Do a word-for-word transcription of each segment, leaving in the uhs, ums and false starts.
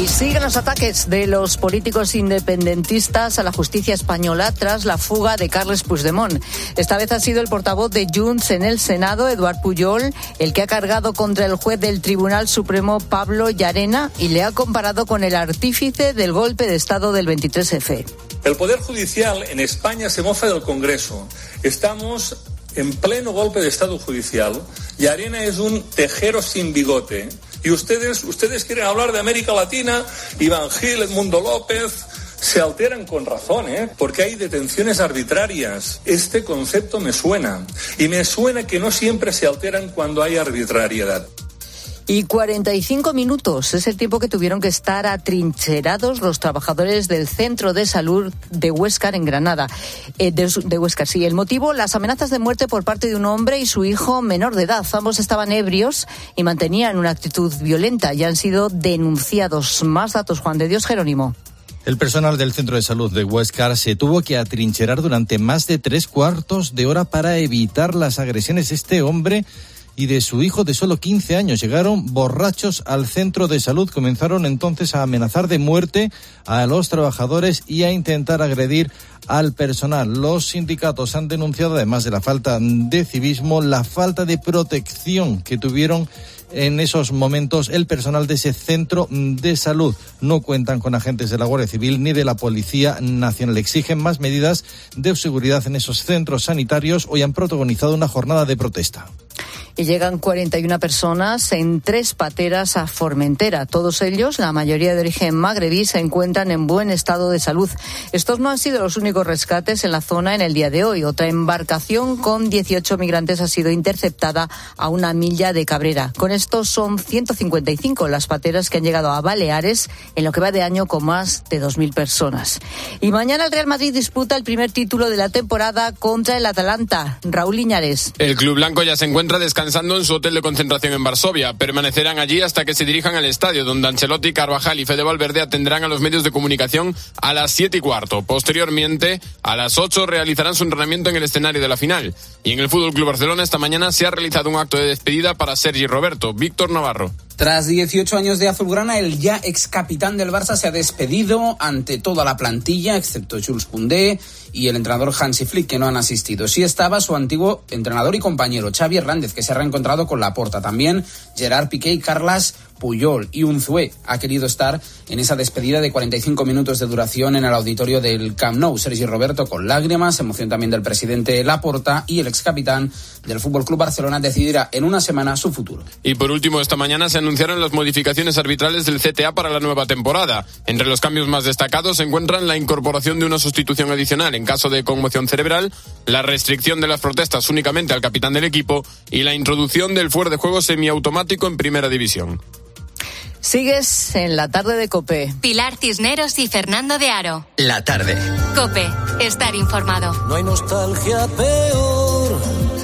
Y siguen los ataques de los políticos independentistas a la justicia española tras la fuga de Carles Puigdemont. Esta vez ha sido el portavoz de Junts en el Senado, Eduard Pujol, el que ha cargado contra el juez del Tribunal Supremo, Pablo Llarena, y le ha comparado con el artífice del golpe de Estado del veintitrés efe. El Poder Judicial en España se mofa del Congreso. Estamos en pleno golpe de Estado judicial. Llarena es un tejero sin bigote. Y ustedes, ustedes quieren hablar de América Latina, Iván Gil, Edmundo López, se alteran con razón, ¿eh? Porque hay detenciones arbitrarias. Este concepto me suena. Y me suena que no siempre se alteran cuando hay arbitrariedad. Y cuarenta y cinco minutos es el tiempo que tuvieron que estar atrincherados los trabajadores del Centro de Salud de Huéscar en Granada. Eh, de, de Huéscar, sí. El motivo, las amenazas de muerte por parte de un hombre y su hijo menor de edad. Ambos estaban ebrios y mantenían una actitud violenta y han sido denunciados. Más datos, Juan de Dios Jerónimo. El personal del Centro de Salud de Huéscar se tuvo que atrincherar durante más de tres cuartos de hora para evitar las agresiones. Este hombre y de su hijo de solo quince años llegaron borrachos al centro de salud. Comenzaron entonces a amenazar de muerte a los trabajadores y a intentar agredir al personal. Los sindicatos han denunciado, además de la falta de civismo, la falta de protección que tuvieron en esos momentos el personal de ese centro de salud. No cuentan con agentes de la Guardia Civil ni de la Policía Nacional. Exigen más medidas de seguridad en esos centros sanitarios. Hoy han protagonizado una jornada de protesta. Y llegan cuarenta y una personas en tres pateras a Formentera. Todos ellos, la mayoría de origen magrebí, se encuentran en buen estado de salud. Estos no han sido los únicos rescates en la zona en el día de hoy. Otra embarcación con dieciocho migrantes ha sido interceptada a una milla de Cabrera. Con esto son ciento cincuenta y cinco las pateras que han llegado a Baleares en lo que va de año con más de dos mil personas. Y mañana el Real Madrid disputa el primer título de la temporada contra el Atalanta. Raúl Iñárez. El club blanco ya se encuentra descansando en su hotel de concentración en Varsovia. Permanecerán allí hasta que se dirijan al estadio, donde Ancelotti, Carvajal y Fede Valverde atenderán a los medios de comunicación a las siete y cuarto. Posteriormente, a las ocho realizarán su entrenamiento en el escenario de la final. Y en el Fútbol Club Barcelona esta mañana se ha realizado un acto de despedida para Sergi Roberto. Víctor Navarro. Tras dieciocho años de azulgrana, el ya ex capitán del Barça se ha despedido ante toda la plantilla, excepto Jules Koundé y el entrenador Hansi Flick, que no han asistido. Sí estaba su antiguo entrenador y compañero Xavi Hernández, que se ha reencontrado con Laporta. También Gerard Piqué y Carles Puyol. Y Unzué ha querido estar en esa despedida de cuarenta y cinco minutos de duración en el auditorio del Camp Nou. Sergi Roberto con lágrimas, emoción también del presidente Laporta, y el ex capitán del Fútbol Club Barcelona decidirá en una semana su futuro. Y por último, esta mañana se anunciaron las modificaciones arbitrales del C T A para la nueva temporada. Entre los cambios más destacados se encuentran la incorporación de una sustitución adicional en caso de conmoción cerebral, la restricción de las protestas únicamente al capitán del equipo y la introducción del fuera de juego semiautomático en Primera División. Sigues en la tarde de COPE. Pilar Cisneros y Fernando de Aro. La tarde. COPE, estar informado. No hay nostalgia peor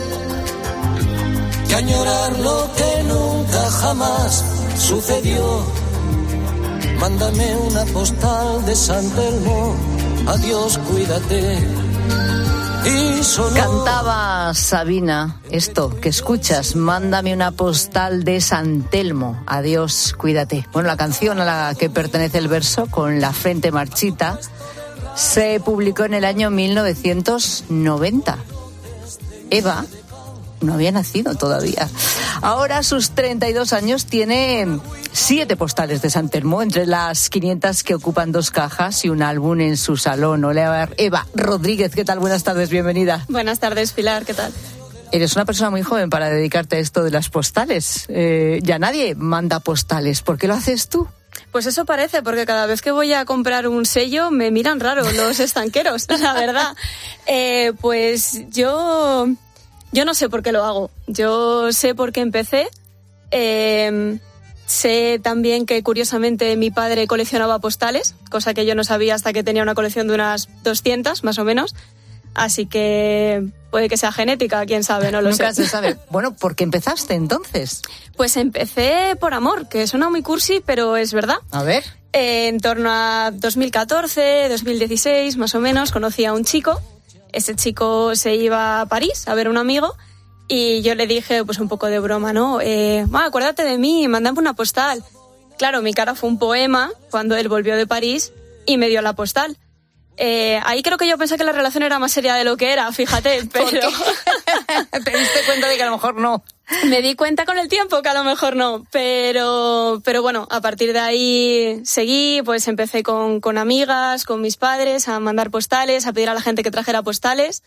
que añorar lo que nunca jamás sucedió. Mándame una postal de San Telmo. Adiós, cuídate. Y solo... Cantaba Sabina esto que escuchas, mándame una postal de San Telmo, adiós, cuídate. Bueno, la canción a la que pertenece el verso, Con la frente marchita, se publicó en el año mil novecientos noventa. Eva no había nacido todavía. Ahora, a sus treinta y dos años, tiene siete postales de San Telmo, entre las quinientas que ocupan dos cajas y un álbum en su salón. Hola, Eva Rodríguez, ¿qué tal? Buenas tardes, bienvenida. Buenas tardes, Pilar, ¿qué tal? Eres una persona muy joven para dedicarte a esto de las postales. Eh, ya nadie manda postales. ¿Por qué lo haces tú? Pues eso parece, porque cada vez que voy a comprar un sello me miran raro los estanqueros, la verdad. Eh, pues yo... Yo no sé por qué lo hago. Yo sé por qué empecé. Eh, sé también que, curiosamente, mi padre coleccionaba postales, cosa que yo no sabía hasta que tenía una colección de unas doscientas, más o menos. Así que puede que sea genética, quién sabe, no lo Nunca sé. se sabe. Bueno, ¿por qué empezaste entonces? Pues empecé por amor, que suena muy cursi, pero es verdad. A ver. Eh, en torno a dos mil catorce, dos mil dieciséis, más o menos, conocí a un chico. Ese chico se iba a París a ver a un amigo y yo le dije, pues un poco de broma, ¿no? Eh, bueno, acuérdate de mí, mandame una postal. claro, mi cara fue un poema cuando él volvió de París y me dio la postal. Eh, ahí creo que yo pensé que la relación era más seria de lo que era, fíjate, pero... ¿Te diste cuenta de que a lo mejor no? Me di cuenta con el tiempo que a lo mejor no, pero, pero bueno, a partir de ahí seguí, pues empecé con, con amigas, con mis padres, a mandar postales, a pedir a la gente que trajera postales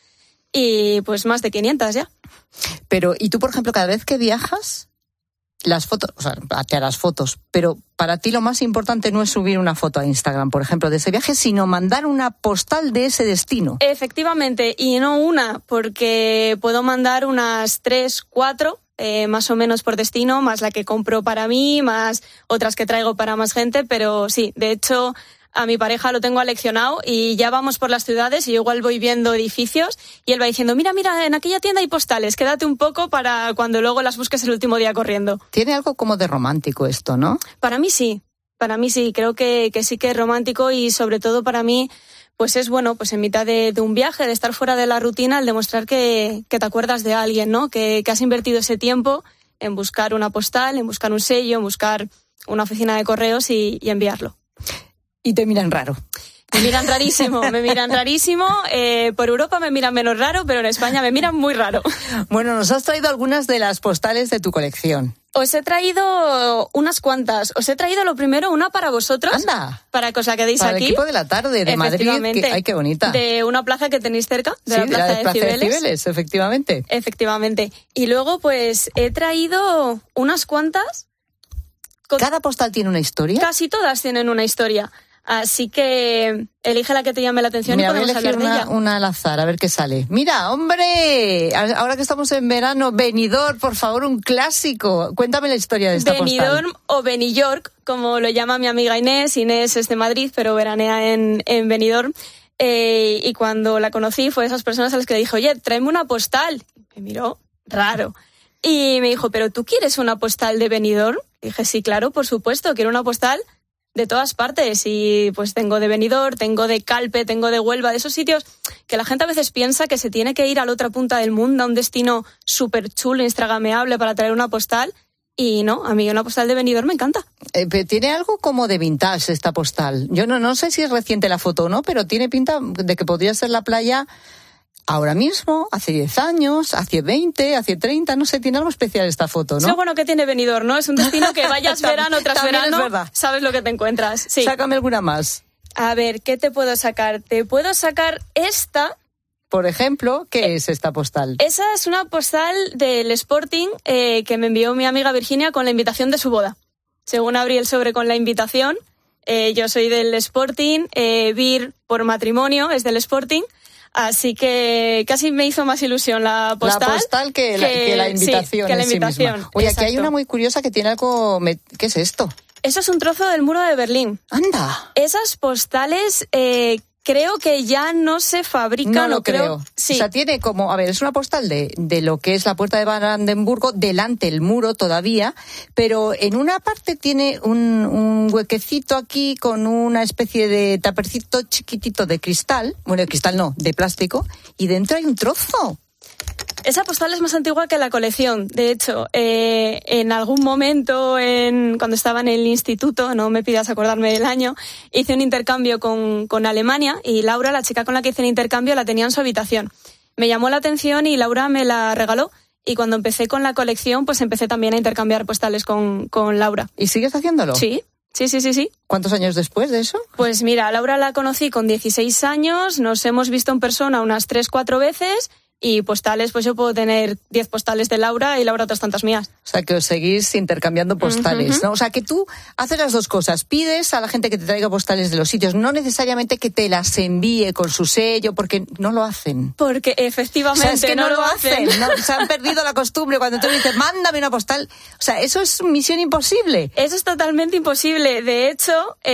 y pues más de quinientas ya. Pero, ¿y tú, por ejemplo, cada vez que viajas, las fotos, o sea, te harás fotos, pero para ti lo más importante no es subir una foto a Instagram, por ejemplo, de ese viaje, sino mandar una postal de ese destino? Efectivamente, y no una, porque puedo mandar unas tres, cuatro, eh, más o menos por destino, más la que compro para mí, más otras que traigo para más gente, pero sí, de hecho... A mi pareja lo tengo aleccionado y ya vamos por las ciudades y yo igual voy viendo edificios y él va diciendo, mira, mira, en aquella tienda hay postales, quédate un poco para cuando luego las busques el último día corriendo. Tiene algo como de romántico esto, ¿no? Para mí sí, para mí sí, creo que, que sí que es romántico y sobre todo para mí, pues es bueno, pues en mitad de, de un viaje, de estar fuera de la rutina, el demostrar que, que te acuerdas de alguien, ¿no? Que, que has invertido ese tiempo en buscar una postal, en buscar un sello, en buscar una oficina de correos y, y enviarlo. Y te miran raro. Me miran rarísimo, me miran rarísimo. Eh, por Europa me miran menos raro, pero en España me miran muy raro. Bueno, nos has traído algunas de las postales de tu colección. Os he traído unas cuantas. Os he traído lo primero una para vosotros. Anda. Para que os la quedéis para aquí. Para el equipo de la tarde de Madrid. Que, ay, qué bonita. De una plaza que tenéis cerca, de sí, la plaza de, la de, plaza Cibeles. de Cibeles, efectivamente. Efectivamente. Y luego, pues, he traído unas cuantas. ¿Cada postal tiene una historia? Casi todas tienen una historia. Así que elige la que te llame la atención. Mira, y podemos hablar una, de ella. Una al azar, a ver qué sale. Mira, hombre, ahora que estamos en verano, Benidorm, por favor, un clásico. Cuéntame la historia de esta Benidorm postal. o Benillork, como lo llama mi amiga Inés. Inés es de Madrid, pero veranea en, en Benidorm. Eh, y cuando la conocí fue de esas personas a las que le dije, oye, tráeme una postal. Me miró raro. Y me dijo, ¿pero tú quieres una postal de Benidorm? Dije, sí, claro, por supuesto, quiero una postal de todas partes y pues tengo de Benidorm, tengo de Calpe, tengo de Huelva, de esos sitios que la gente a veces piensa que se tiene que ir a la otra punta del mundo, a un destino súper chulo, instagrameable para traer una postal y no, a mí una postal de Benidorm me encanta. Eh, pero tiene algo como de vintage esta postal. Yo no, no sé si es reciente la foto o no, pero tiene pinta de que podría ser la playa ahora mismo, hace diez años, hace veinte, hace treinta, no sé, tiene algo especial esta foto, ¿no? Lo bueno que tiene Benidorm, ¿no? Es un destino que vayas verano tras verano, sabes lo que te encuentras. Sí. Sácame alguna más. A ver, ¿qué te puedo sacar? Te puedo sacar esta. Por ejemplo, ¿qué eh, es esta postal? Esa es una postal del Sporting eh, que me envió mi amiga Virginia con la invitación de su boda. Según abrí el sobre con la invitación, eh, yo soy del Sporting, eh, Vir por matrimonio es del Sporting. Así que casi me hizo más ilusión la postal. La postal que la, que, que la invitación. Sí, que la en invitación. Sí misma. Oye, exacto. Aquí hay una muy curiosa que tiene algo... ¿Qué es esto? Eso es un trozo del muro de Berlín. ¡Anda! Esas postales eh, creo que ya no se fabrican. No lo creo. creo. Sí. O sea, tiene como... A ver, es una postal de, de lo que es la puerta de Brandenburgo, delante el muro todavía, pero en una parte tiene un, un huequecito aquí con una especie de tapercito chiquitito de cristal. Bueno, de cristal no, de plástico. Y dentro hay un trozo. Esa postal es más antigua que la colección. De hecho, eh, en algún momento, en, cuando estaba en el instituto, no me pidas acordarme del año, hice un intercambio con, con Alemania y Laura, la chica con la que hice el intercambio, la tenía en su habitación. Me llamó la atención y Laura me la regaló. Y cuando empecé con la colección, pues empecé también a intercambiar postales con, con Laura. ¿Y sigues haciéndolo? Sí. Sí, sí, sí, sí. ¿Cuántos años después de eso? Pues mira, Laura la conocí con dieciséis años, nos hemos visto en persona unas tres, cuatro veces y postales, pues yo puedo tener diez postales de Laura y Laura otras tantas mías. O sea, que os seguís intercambiando postales, uh-huh. ¿no? O sea, que tú haces las dos cosas. Pides a la gente que te traiga postales de los sitios, no necesariamente que te las envíe con su sello, porque no lo hacen. Porque efectivamente o sea, es que no, no lo hacen. hacen. No, se han perdido la costumbre cuando tú dices, mándame una postal. O sea, eso es misión imposible. Eso es totalmente imposible. De hecho,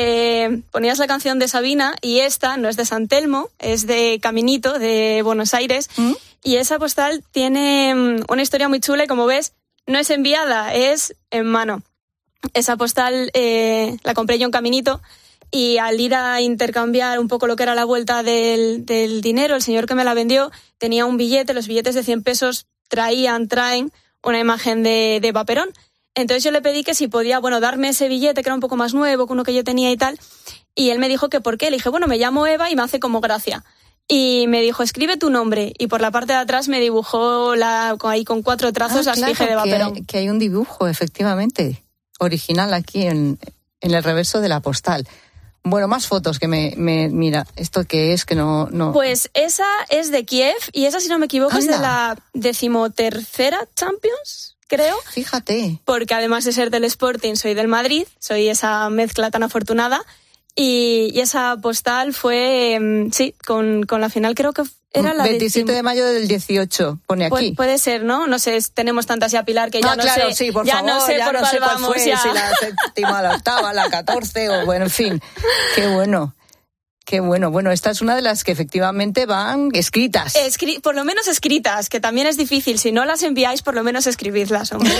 eh, ponías la canción de Sabina y esta no es de San Telmo, es de Caminito, de Buenos Aires. ¿Mm? Y esa postal tiene una historia muy chula y, como ves, no es enviada, es en mano. Esa postal eh, la compré yo en Caminito y al ir a intercambiar un poco lo que era la vuelta del, del dinero, el señor que me la vendió tenía un billete, los billetes de cien pesos traían, traen una imagen de, de Vaperón. Entonces yo le pedí que si podía, bueno, darme ese billete que era un poco más nuevo que uno que yo tenía y tal, y él me dijo que por qué. Le dije, bueno, me llamo Eva y me hace como gracia. Y me dijo, escribe tu nombre. Y por la parte de atrás me dibujó la, ahí con cuatro trazos ah, la claro, esfinge de Eva que Perón. Hay, que hay un dibujo, efectivamente, original aquí en, en el reverso de la postal. Bueno, más fotos que me, me... Mira, ¿esto qué es? Que no, no... Pues esa es de Kiev y esa, si no me equivoco, ¡Anda! Es de la decimotercera Champions, creo. Fíjate. Porque además de ser del Sporting, soy del Madrid, soy esa mezcla tan afortunada. Y, y esa postal fue, sí, con, con la final creo que era la veintisiete de mayo del dieciocho, pone aquí. Pu- puede ser, ¿no? No sé, tenemos tantas ya, Pilar, que ya ah, no claro, sé, sí, por ya favor, no sé ya por no cuál sé cuál vamos. fue, Ya. si la séptima, la octava, la catorce, o bueno, en fin. Qué bueno. Qué bueno. Bueno, esta es una de las que efectivamente van escritas. Escri- por lo menos escritas, que también es difícil. Si no las enviáis, por lo menos escribidlas, hombre.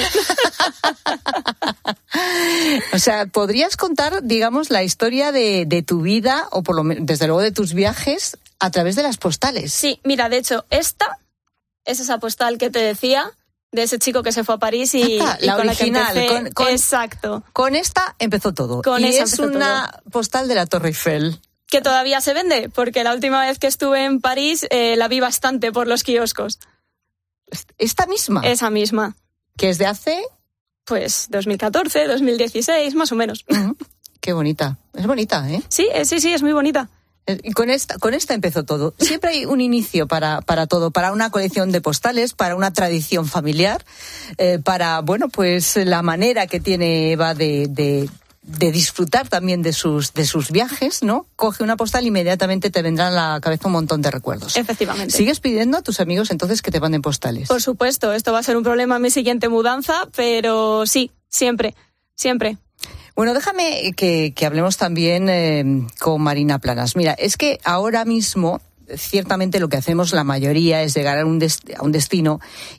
O sea, ¿podrías contar, digamos, la historia de, de tu vida, o por lo menos, desde luego, de tus viajes a través de las postales? Sí, mira, de hecho, esta es esa postal que te decía, de ese chico que se fue a París y, Ah, y la con original, la que empecé. con- con- Exacto. Con esta empezó todo. Con y esa es empezó una postal de la Torre Eiffel. Que todavía se vende, porque la última vez que estuve en París eh, la vi bastante por los kioscos. Esta misma. Esa misma. Que es de hace... Pues dos mil catorce, dos mil dieciséis, más o menos. Uh-huh. Qué bonita. Es bonita, ¿eh? Sí, eh, sí, sí, es muy bonita. Y con esta, con esta empezó todo. Siempre hay un inicio para, para todo, para una colección de postales, para una tradición familiar, eh, para, bueno, pues la manera que tiene Eva de, de, de disfrutar también de sus, de sus viajes, ¿no? Coge una postal e inmediatamente te vendrá a la cabeza un montón de recuerdos. Efectivamente. ¿Sigues pidiendo a tus amigos entonces que te manden postales? Por supuesto, esto va a ser un problema en mi siguiente mudanza, pero sí, siempre, siempre. Bueno, déjame que, que hablemos también eh, con Marina Planas. Mira, es que ahora mismo, ciertamente lo que hacemos la mayoría es llegar a un, dest- a un destino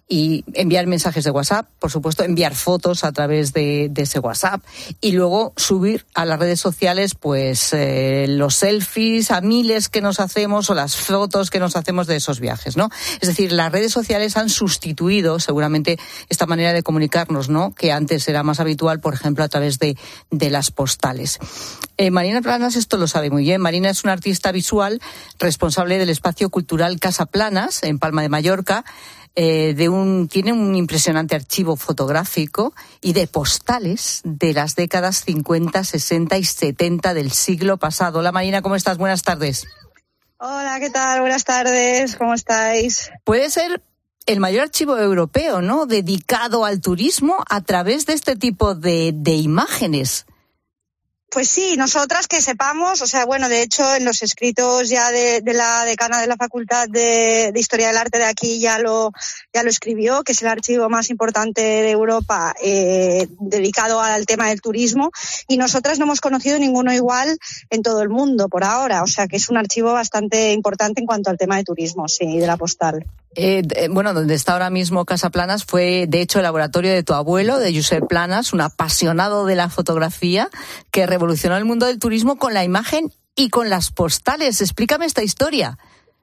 y enviar mensajes de WhatsApp, por supuesto, enviar fotos a través de, de ese WhatsApp y luego subir a las redes sociales pues eh, los selfies a miles que nos hacemos o las fotos que nos hacemos de esos viajes, ¿no? Es decir, las redes sociales han sustituido seguramente esta manera de comunicarnos, ¿no? Que antes era más habitual, por ejemplo, a través de, de las postales. Eh, Marina Planas esto lo sabe muy bien. Marina es una artista visual responsable del espacio cultural Casa Planas, en Palma de Mallorca. Eh, de un, tiene un impresionante archivo fotográfico y de postales de las décadas cincuenta, sesenta y setenta del siglo pasado. Hola Marina, ¿cómo estás? Buenas tardes. Hola, ¿qué tal? Buenas tardes, ¿cómo estáis? Puede ser el mayor archivo europeo, ¿no? Dedicado al turismo a través de este tipo de, de imágenes. Pues sí, nosotras que sepamos, o sea, bueno, de hecho en los escritos ya de, de la decana de la Facultad de, de Historia del Arte de aquí ya lo ya lo escribió, que es el archivo más importante de Europa eh, dedicado al tema del turismo, y nosotras no hemos conocido ninguno igual en todo el mundo por ahora, o sea que es un archivo bastante importante en cuanto al tema de turismo, sí, de la postal. Eh, eh, bueno, donde está ahora mismo Casa Planas fue, de hecho, el laboratorio de tu abuelo, de Josep Planas, un apasionado de la fotografía que revolucionó el mundo del turismo con la imagen y con las postales. Explícame esta historia.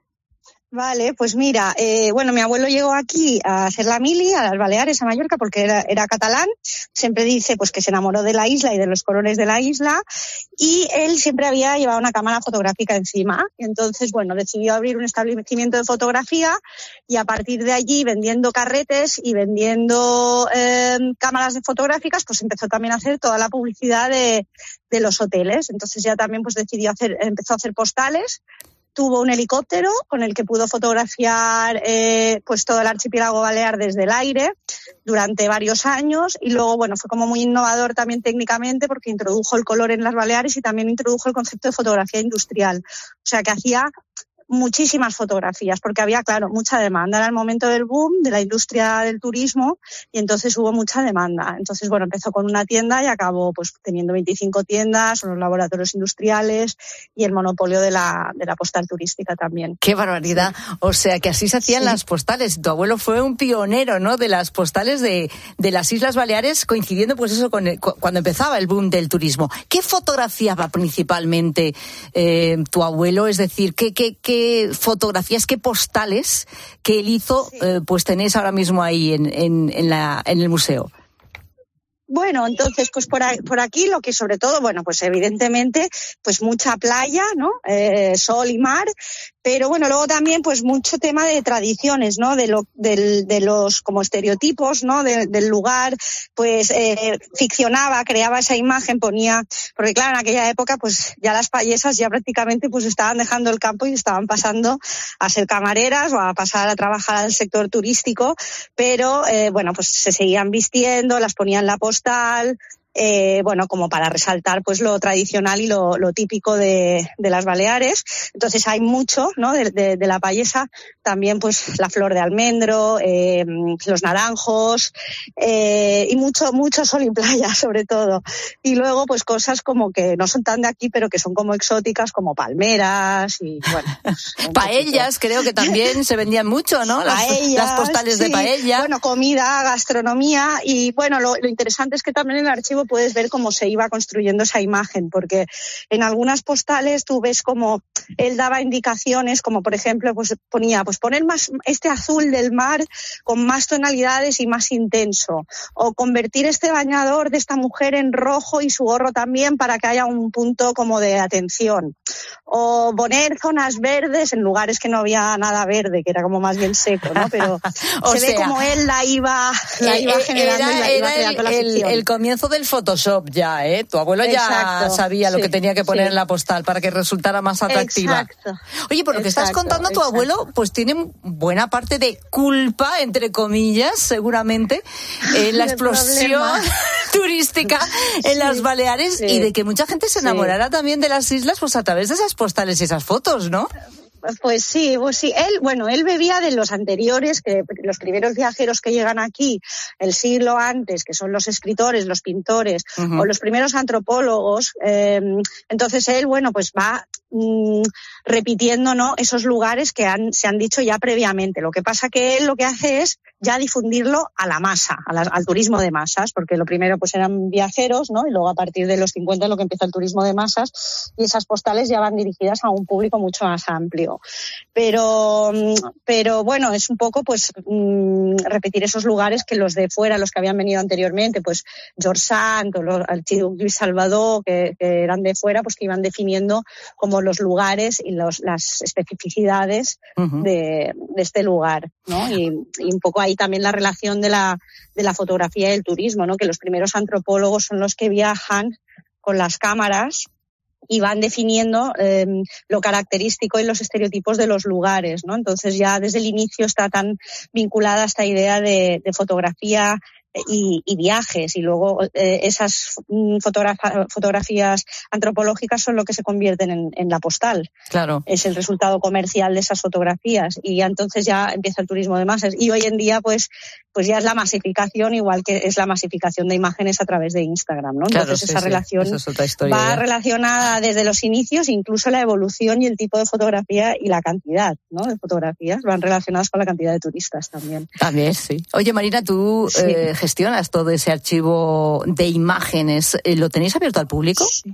Vale, pues mira, eh, bueno, mi abuelo llegó aquí a hacer la mili, a las Baleares, a Mallorca, porque era, era catalán. Siempre dice pues que se enamoró de la isla y de los colores de la isla, y él siempre había llevado una cámara fotográfica encima. Y entonces, bueno, decidió abrir un establecimiento de fotografía y a partir de allí, vendiendo carretes y vendiendo eh, cámaras fotográficas, pues empezó también a hacer toda la publicidad de, de los hoteles. Entonces ya también pues decidió hacer, empezó a hacer postales. Tuvo un helicóptero con el que pudo fotografiar eh, pues todo el archipiélago balear desde el aire durante varios años, y luego bueno fue como muy innovador también técnicamente porque introdujo el color en las Baleares y también introdujo el concepto de fotografía industrial, o sea que hacía muchísimas fotografías porque había, claro, mucha demanda. Era el momento del boom de la industria del turismo y entonces hubo mucha demanda. Entonces, bueno, empezó con una tienda y acabó pues teniendo veinticinco tiendas, unos laboratorios industriales y el monopolio de la, de la postal turística también. ¡Qué barbaridad! Sí. O sea, que así se hacían sí. las postales. Tu abuelo fue un pionero, ¿no?, de las postales de, de las Islas Baleares, coincidiendo pues eso con el, cuando empezaba el boom del turismo. ¿Qué fotografiaba principalmente eh, tu abuelo? Es decir, ¿qué, qué, qué fotografías, qué postales que él hizo, sí. eh, pues tenéis ahora mismo ahí en, en, en, la, en el museo? Bueno, entonces, pues por, por aquí lo que sobre todo, bueno, pues evidentemente, pues mucha playa, ¿no? Eh, sol y mar, pero bueno, luego también pues mucho tema de tradiciones, ¿no? De lo, del, de los como estereotipos, ¿no? De, del lugar, pues eh, ficcionaba, creaba esa imagen, ponía, porque claro, en aquella época pues ya las payesas ya prácticamente pues estaban dejando el campo y estaban pasando a ser camareras o a pasar a trabajar al sector turístico, pero eh, bueno, pues se seguían vistiendo, las ponían en la postal, Eh, bueno, como para resaltar pues lo tradicional y lo, lo típico de, de las Baleares. Entonces hay mucho, ¿no? De, de, de la payesa, también pues la flor de almendro, eh, los naranjos, eh, y mucho, mucho sol y playa sobre todo. Y luego pues cosas como que no son tan de aquí, pero que son como exóticas, como palmeras y bueno. Pues, paellas, creo que también se vendían mucho, ¿no? Las, paellas, las postales sí. de paella. Bueno, comida, gastronomía y bueno, lo, lo interesante es que también en el archivo puedes ver cómo se iba construyendo esa imagen, porque en algunas postales tú ves como él daba indicaciones, como por ejemplo pues ponía, pues poner más este azul del mar con más tonalidades y más intenso, o convertir este bañador de esta mujer en rojo y su gorro también para que haya un punto como de atención, o poner zonas verdes en lugares que no había nada verde, que era como más bien seco, ¿no? Pero o se sea, ve como él la iba, la eh, iba generando era, y la iba era creando el, la ficción. el, el comienzo del Photoshop ya, ¿eh? Tu abuelo ya Exacto, sabía lo sí, que tenía que poner sí. en la postal para que resultara más atractiva. Exacto. Oye, por lo que estás Exacto, contando, tu exacto. abuelo pues tiene buena parte de culpa, entre comillas, seguramente, en la El explosión problema. turística en Sí, las Baleares sí. y de que mucha gente se Sí. enamorara también de las islas pues a través de esas postales y esas fotos, ¿no? Pues sí, pues sí. Él, bueno, él bebía de los anteriores, que los primeros viajeros que llegan aquí el siglo antes, que son los escritores, los pintores, Uh-huh. o los primeros antropólogos. Eh, entonces él, bueno, pues va mm, repitiendo, ¿no? Esos lugares que han, se han dicho ya previamente. Lo que pasa que él lo que hace es ya difundirlo a la masa, a la, al turismo de masas, porque lo primero pues eran viajeros, ¿no? Y luego a partir de los cincuenta es lo que empieza el turismo de masas, y esas postales ya van dirigidas a un público mucho más amplio. Pero, pero bueno, es un poco pues mmm, repetir esos lugares que los de fuera, los que habían venido anteriormente, pues George Sand o los Archiduque Luis Salvador, que, que eran de fuera, pues que iban definiendo como los lugares y los, las especificidades uh-huh. de, de este lugar, ¿no? Y, y un poco ahí también la relación de la, de la fotografía y el turismo, ¿no? Que los primeros antropólogos son los que viajan con las cámaras y van definiendo eh, lo característico y los estereotipos de los lugares, ¿no? Entonces ya desde el inicio está tan vinculada esta idea de, de fotografía y, y viajes, y luego eh, esas fotogra- fotografías antropológicas son lo que se convierten en, en la postal. Claro. Es el resultado comercial de esas fotografías, y ya entonces ya empieza el turismo de masas, y hoy en día pues pues ya es la masificación, igual que es la masificación de imágenes a través de Instagram, ¿no? Claro, Entonces sí, esa sí. relación Esa es otra historia, va ya. relacionada desde los inicios, incluso la evolución y el tipo de fotografía y la cantidad, ¿no? De fotografías van relacionadas con la cantidad de turistas también. También, sí. Oye, Marina, tú sí. eh, gestionas todo ese archivo de imágenes. ¿Lo tenéis abierto al público? Sí.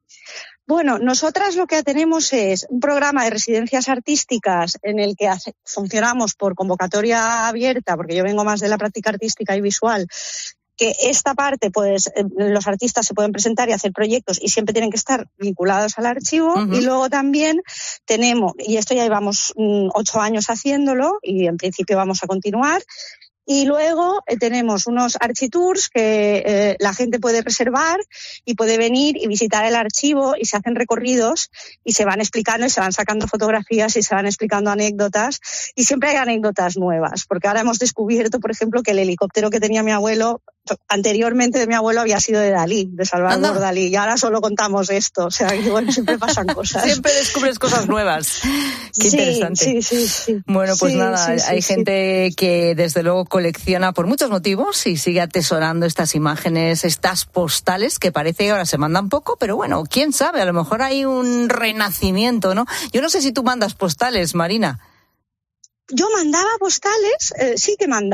Bueno, nosotras lo que tenemos es un programa de residencias artísticas en el que hace, funcionamos por convocatoria abierta, porque yo vengo más de la práctica artística y visual, que esta parte, pues, los artistas se pueden presentar y hacer proyectos y siempre tienen que estar vinculados al archivo. Uh-huh. Y luego también tenemos, y esto ya llevamos mm, ocho años haciéndolo y en principio vamos a continuar. Y luego eh, tenemos unos architours que eh, la gente puede reservar y puede venir y visitar el archivo, y se hacen recorridos y se van explicando y se van sacando fotografías y se van explicando anécdotas, y siempre hay anécdotas nuevas, porque ahora hemos descubierto, por ejemplo, que el helicóptero que tenía mi abuelo anteriormente de mi abuelo había sido de Dalí, de Salvador Dalí, y ahora solo contamos esto, o sea, que bueno, siempre pasan cosas. Siempre descubres cosas nuevas. Qué sí, interesante. Sí, sí, sí. Bueno, pues sí, nada, sí, hay sí, gente sí. que desde luego colecciona por muchos motivos y sigue atesorando estas imágenes, estas postales que parece que ahora se mandan poco, pero bueno, quién sabe, a lo mejor hay un renacimiento, ¿no? Yo no sé si tú mandas postales, Marina. Yo mandaba postales, eh, sí que mandaba,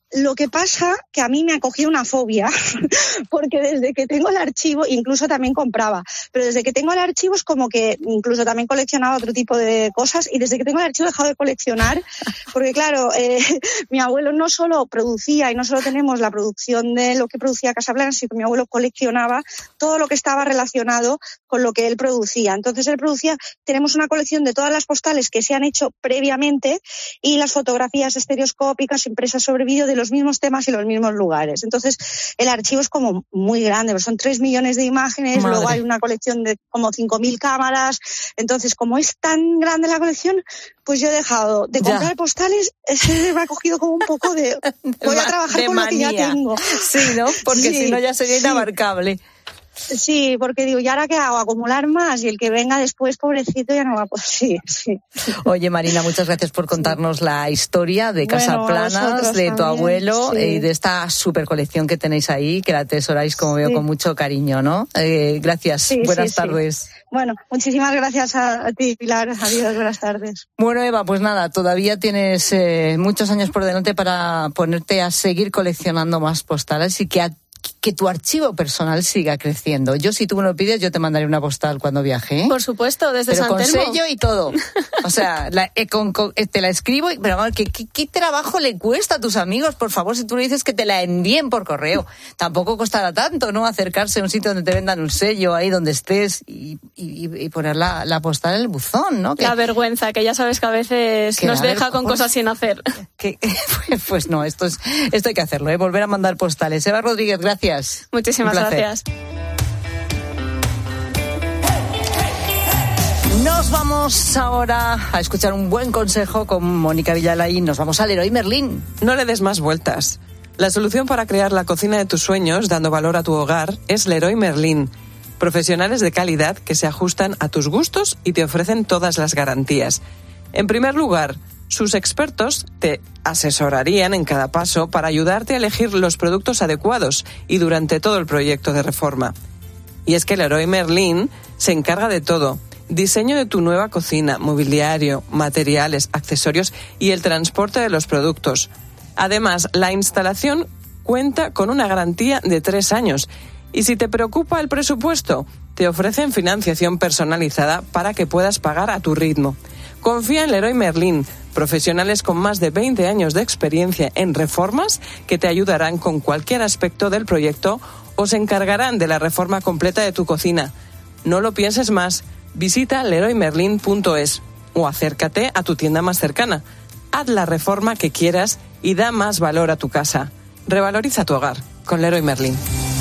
Lo que pasa que a mí me ha cogido una fobia, porque desde que tengo el archivo, incluso también compraba, pero desde que tengo el archivo es como que incluso también coleccionaba otro tipo de cosas, y desde que tengo el archivo he dejado de coleccionar, porque claro, eh, mi abuelo no solo producía, y no solo tenemos la producción de lo que producía Casablanca, sino que mi abuelo coleccionaba todo lo que estaba relacionado con lo que él producía. Entonces él producía, tenemos una colección de todas las postales que se han hecho previamente y las fotografías estereoscópicas impresas sobre vídeo de los mismos temas y los mismos lugares. Entonces, el archivo es como muy grande, son tres millones de imágenes, Madre. Luego hay una colección de como cinco mil cámaras. Entonces, como es tan grande la colección, pues yo he dejado de comprar ya. postales, ese me ha cogido como un poco de... Voy a trabajar con manía. Lo que ya tengo. Sí, ¿no? Porque sí, si no ya sería sí. inabarcable. Sí, porque digo, ¿y ahora qué hago? Acumular más, y el que venga después, pobrecito, ya no va a poder. Sí, sí. Oye, Marina, muchas gracias por contarnos la historia de Casaplanas, bueno, de tu también, abuelo, sí. y de esta super colección que tenéis ahí, que la atesoráis, como sí. veo, con mucho cariño, ¿no? Eh, gracias, sí, buenas sí, tardes. Sí. Bueno, muchísimas gracias a, a ti, Pilar. Adiós, buenas tardes. Bueno, Eva, pues nada, todavía tienes eh, muchos años por delante para ponerte a seguir coleccionando más postales y que a que tu archivo personal siga creciendo. Yo, si tú me lo pides, yo te mandaré una postal cuando viaje, ¿eh? Por supuesto, desde pero San con Telmo. sello y todo. O sea, la, eh, con, con, eh, te la escribo, pero vamos, ¿qué, qué, ¿qué trabajo le cuesta a tus amigos? Por favor, si tú le dices que te la envíen por correo, tampoco costará tanto, ¿no? Acercarse a un sitio donde te vendan un sello, ahí donde estés, y, y, y poner la, la postal en el buzón, ¿no? Que, la vergüenza, que ya sabes que a veces que nos deja ver, con pues, cosas sin hacer. Que, pues, pues no, esto, es, esto hay que hacerlo, ¿eh? Volver a mandar postales. Eva Rodríguez, gracias. Muchísimas gracias. Nos vamos ahora a escuchar un buen consejo con Mónica Villalay. Nos vamos al Leroy Merlin. No le des más vueltas. La solución para crear la cocina de tus sueños, dando valor a tu hogar, es Leroy Merlin. Profesionales de calidad que se ajustan a tus gustos y te ofrecen todas las garantías. En primer lugar, sus expertos te asesorarían en cada paso para ayudarte a elegir los productos adecuados y durante todo el proyecto de reforma. Y es que Leroy Merlin se encarga de todo: diseño de tu nueva cocina, mobiliario, materiales, accesorios y el transporte de los productos. Además, la instalación cuenta con una garantía de tres años. Y si te preocupa el presupuesto, te ofrecen financiación personalizada para que puedas pagar a tu ritmo. Confía en Leroy Merlin, profesionales con más de veinte años de experiencia en reformas que te ayudarán con cualquier aspecto del proyecto o se encargarán de la reforma completa de tu cocina. No lo pienses más, visita leroy merlin punto es o acércate a tu tienda más cercana. Haz la reforma que quieras y da más valor a tu casa. Revaloriza tu hogar con Leroy Merlin.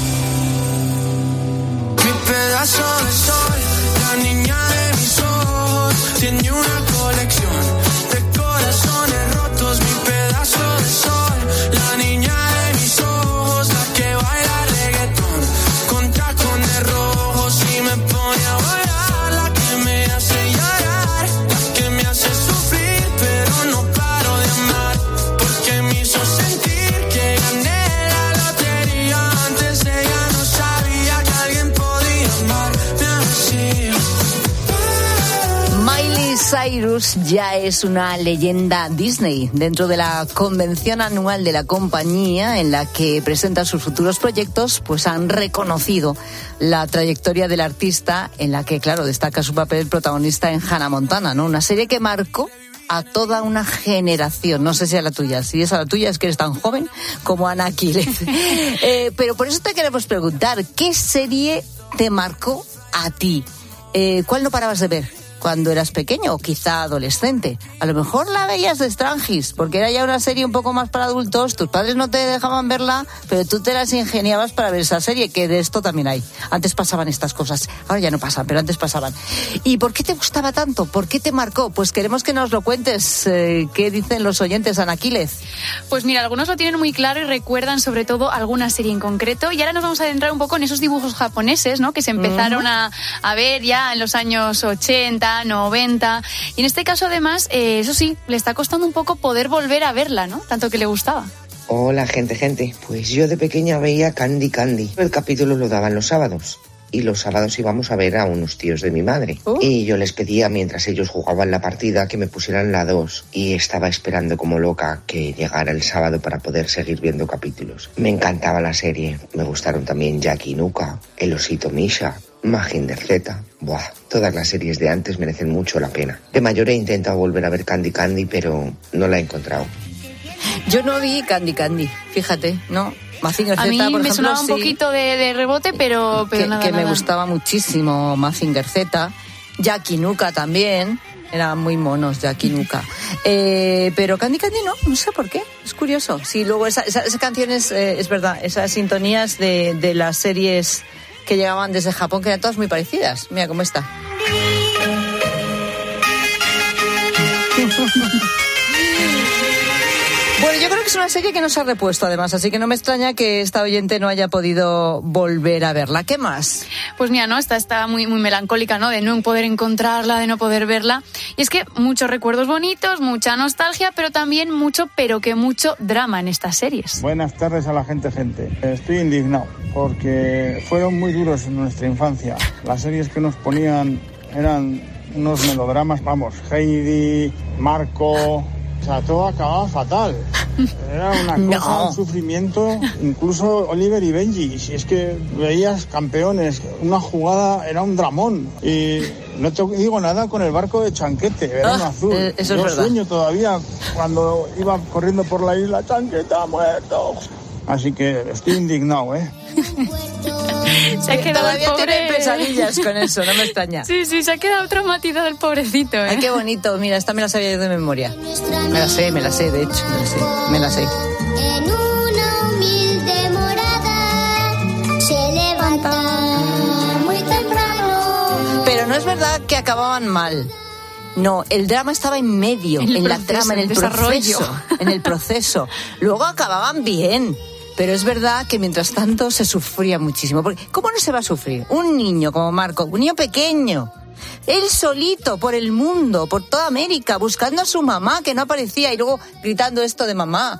Mi pedazo de sol, la niña de mis ojos, tiene una colección de corazones rotos. Mi pedazo de sol, la niña de mis ojos, la que baila reggaetón con tacones rojos y me pone a bailar, la que me hace llorar, la que me hace sufrir, pero no paro de amar, porque me hizo sentir que gané la lotería. Antes ella no sabía que alguien podía amarme así. Miley Cyrus ya es una leyenda Disney dentro de la convención anual de la compañía en la que presenta sus futuros proyectos. Pues han reconocido la trayectoria del artista, en la que, claro, destaca su papel protagonista en Hannah Montana, ¿no? Una serie que marcó a toda una generación. No sé si a la tuya. Si es a la tuya, es que eres tan joven como Ana Aquiles. eh, pero por eso te queremos preguntar, ¿qué serie te marcó a ti? Eh, ¿Cuál no parabas de ver cuando eras pequeño o quizá adolescente? A lo mejor la veías de Strangis, porque era ya una serie un poco más para adultos, tus padres no te dejaban verla, pero tú te las ingeniabas para ver esa serie, que de esto también hay. Antes pasaban estas cosas, ahora ya no pasan, pero antes pasaban. ¿Y por qué te gustaba tanto? ¿Por qué te marcó? Pues queremos que nos lo cuentes. Eh, ¿Qué dicen los oyentes, Ana Aquiles? Pues mira, algunos lo tienen muy claro y recuerdan sobre todo alguna serie en concreto, y ahora nos vamos a adentrar un poco en esos dibujos japoneses, ¿no?, que se empezaron uh-huh. a, a ver ya en los años ochenta, noventa, y en este caso además, eh, eso sí, le está costando un poco poder volver a verla, ¿no?, tanto que le gustaba. Hola, gente, gente. Pues yo de pequeña veía Candy Candy. El capítulo lo daban los sábados. y los sábados íbamos a ver a unos tíos de mi madre. Uh. Y yo les pedía, mientras ellos jugaban la partida, que me pusieran la dos y estaba esperando como loca que llegara el sábado para poder seguir viendo capítulos. Me encantaba la serie, me gustaron también Jackie Nuka, El Osito Misha, Mazinger Z. Buah, todas las series de antes merecen mucho la pena. De mayor he intentado volver a ver Candy Candy, pero no la he encontrado. Yo no vi Candy Candy, fíjate, ¿no? Mazinger Z, a mí por me ejemplo, sonaba un sí, poquito de, de rebote, pero, pero que, nada, que me nada. gustaba muchísimo Mazinger Z. Jackie Nuka también. Eran muy monos, Jackie Nuka. Eh, pero Candy Candy no, no sé por qué. Es curioso. Sí, luego esa, esa, esa canciones, eh, es verdad, esas sintonías de, de las series que llegaban desde Japón, que eran todas muy parecidas. Mira cómo está. Bueno, yo creo que es una serie que no se ha repuesto, además, así que no me extraña que esta oyente no haya podido volver a verla. ¿Qué más? Pues mira, ¿no? Esta está muy, muy melancólica, ¿no? De no poder encontrarla, de no poder verla. Y es que muchos recuerdos bonitos, mucha nostalgia, pero también mucho, pero que mucho drama en estas series. Buenas tardes a la gente, gente. Estoy indignado porque fueron muy duros en nuestra infancia. Las series que nos ponían eran unos melodramas, vamos, Heidi, Marco... O sea, todo acababa fatal. Era una cosa, no. un sufrimiento. Incluso Oliver y Benji. Si es que veías Campeones, una jugada era un dramón. Y no te digo nada con el barco de Chanquete, verano oh, azul. Eh, eso Yo es verdad. sueño todavía cuando iba corriendo por la isla, Chanquete ha muerto. Así que estoy indignado, ¿eh? Se ha quedado Todavía pobre... tiene pesadillas con eso, no me extraña. Sí, sí, se ha quedado traumatizado el pobrecito, ¿eh? Ay, qué bonito. Mira, esta me la sabía yo de memoria. Me la sé, me la sé, de hecho. Me la sé. Me la sé. En una humilde morada se levanta muy temprano. Pero no es verdad que acababan mal. No, el drama estaba en medio, en, en la trama, en el desarrollo. proceso. En el proceso. Luego acababan bien. Pero es verdad que mientras tanto se sufría muchísimo. Porque ¿cómo no se va a sufrir? Un niño como Marco, un niño pequeño, él solito por el mundo, por toda América, buscando a su mamá que no aparecía y luego gritando esto de mamá.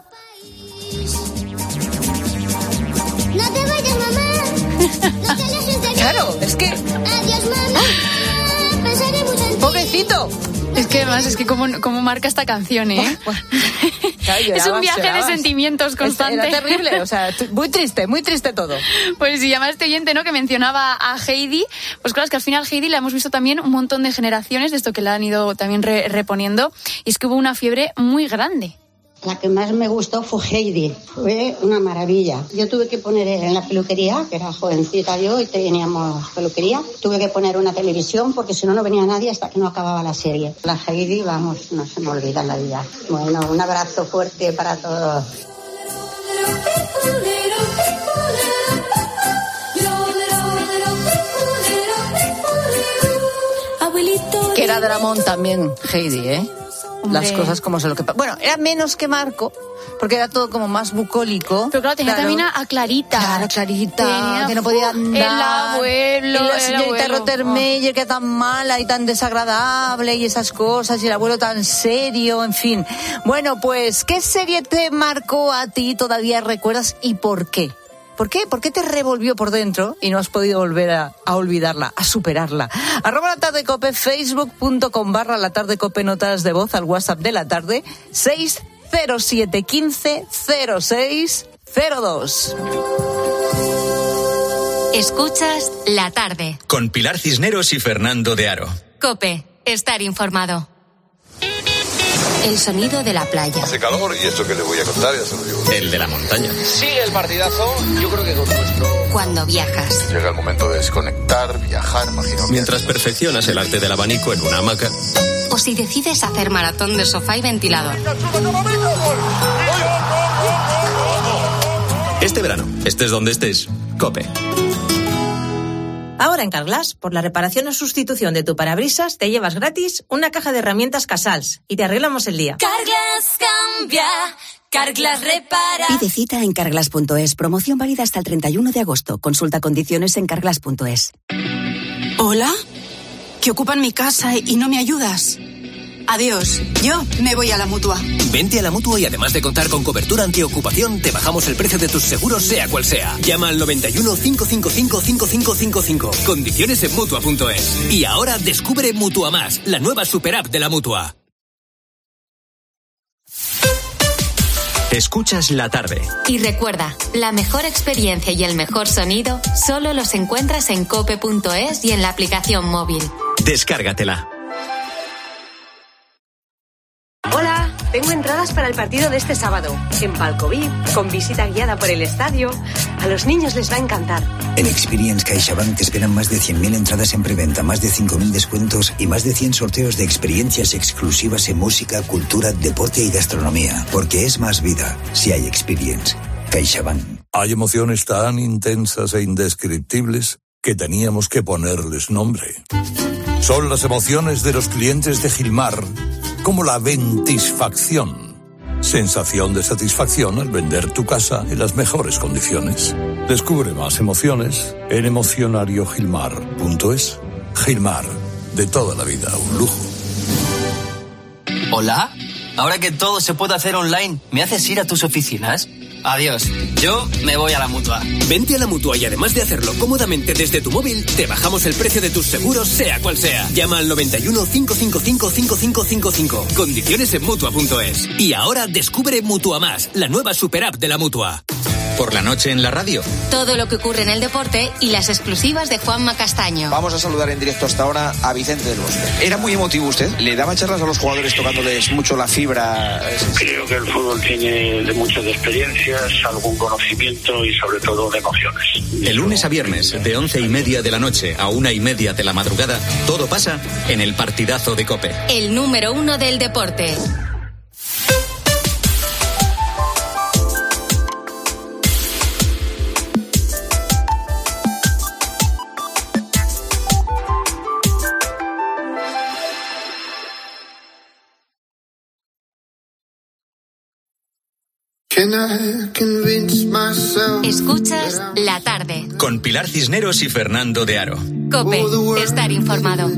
No te vayas, mamá. No te alejes de mí. Claro, es que... Adiós, mamá. Pensaré mucho en ti. ¡Pobrecito! Es que además, es que como, como marca esta canción, ¿eh? Claro, llorabas, es un viaje llorabas. de sentimientos constante. Era terrible, o sea, muy triste, muy triste todo. Pues sí, además este oyente, ¿no?, que mencionaba a Heidi, pues claro, es que al final Heidi la hemos visto también un montón de generaciones, de esto que la han ido también re- reponiendo, y es que hubo una fiebre muy grande. La que más me gustó fue Heidi, fue una maravilla. Yo tuve que poner en la peluquería, que era jovencita yo y teníamos peluquería, tuve que poner una televisión porque si no, no venía nadie hasta que no acababa la serie. La Heidi, vamos, no se me olvida en la vida. Bueno, un abrazo fuerte para todos. Que era dramón también, Heidi, ¿eh? Hombre. Las cosas como se lo que... Bueno, era menos que Marco, porque era todo como más bucólico. Pero claro, tenía claro. también a Clarita. Claro, Clarita, tenía, que no podía andar. El abuelo, y la el señorita abuelo. Rottermeier, oh. que era tan mala y tan desagradable y esas cosas, y el abuelo tan serio, en fin. Bueno, pues, ¿qué serie te marcó a ti, todavía recuerdas, y por qué? ¿Por qué? ¿Por qué te revolvió por dentro y no has podido volver a, a olvidarla, a superarla? Arroba la tarde cope, facebook.com barra la tarde cope, notas de voz al WhatsApp de la tarde, seis cero siete uno cinco cero seis cero dos. Escuchas La Tarde. Con Pilar Cisneros y Fernando de Aro. COPE, estar informado. El sonido de la playa. Hace calor y esto que le voy a contar ya se lo digo. El de la montaña. Sigue el partidazo, yo creo que con nuestro... Cuando viajas. Llega el momento de desconectar, viajar, imagino. Mientras perfeccionas el arte del abanico en una hamaca. O si decides hacer maratón de sofá y ventilador. Este verano, estés donde estés, COPE. Ahora en Carglass, por la reparación o sustitución de tu parabrisas, te llevas gratis una caja de herramientas Casals y te arreglamos el día. Carglass cambia, Carglass repara. Pide cita en carglass punto es. Promoción válida hasta el treinta y uno de agosto. Consulta condiciones en carglass punto es. ¿Hola? ¿Que ocupan mi casa y no me ayudas? Adiós. Yo me voy a la Mutua. Vente a la Mutua y además de contar con cobertura antiocupación, te bajamos el precio de tus seguros sea cual sea. Llama al noventa y uno, cinco cinco cinco, cinco cinco cinco cinco. Condiciones en Mutua punto es. Y ahora descubre Mutua Más, la nueva super app de la Mutua. Escuchas la tarde. Y recuerda, la mejor experiencia y el mejor sonido solo los encuentras en cope punto es y en la aplicación móvil. Descárgatela. Hola, tengo entradas para el partido de este sábado. En Palco V I P, con visita guiada por el estadio. A los niños les va a encantar. En Experience CaixaBank te esperan más de cien mil entradas en preventa, más de cinco mil descuentos y más de cien sorteos de experiencias exclusivas en música, cultura, deporte y gastronomía. Porque es más vida si hay Experience. CaixaBank. Hay emociones tan intensas e indescriptibles que teníamos que ponerles nombre. Son las emociones de los clientes de Gilmar, como la ventisfacción. Sensación de satisfacción al vender tu casa en las mejores condiciones. Descubre más emociones en emocionario gilmar punto es. Gilmar, de toda la vida, un lujo. ¿Hola? Ahora que todo se puede hacer online, ¿me haces ir a tus oficinas? Adiós, yo me voy a la Mutua. Vente a la Mutua y además de hacerlo cómodamente desde tu móvil, te bajamos el precio de tus seguros sea cual sea. Llama al noventa y uno, cinco cinco cinco, cinco cinco cinco cinco. Condiciones en Mutua punto es. Y ahora descubre Mutua Más, la nueva super app de la Mutua. Por la noche en la radio. Todo lo que ocurre en el deporte y las exclusivas de Juanma Castaño. Vamos a saludar en directo hasta ahora a Vicente del Bosque. Era muy emotivo usted. Le daba charlas a los jugadores tocándoles mucho la fibra. Creo que el fútbol tiene de muchas experiencias, algún conocimiento y sobre todo de emociones. El lunes a viernes, de once y media de la noche a una y media de la madrugada, todo pasa en el partidazo de COPE. El número uno del deporte. Escuchas la tarde. Con Pilar Cisneros y Fernando de Aro. COPE, estar informado.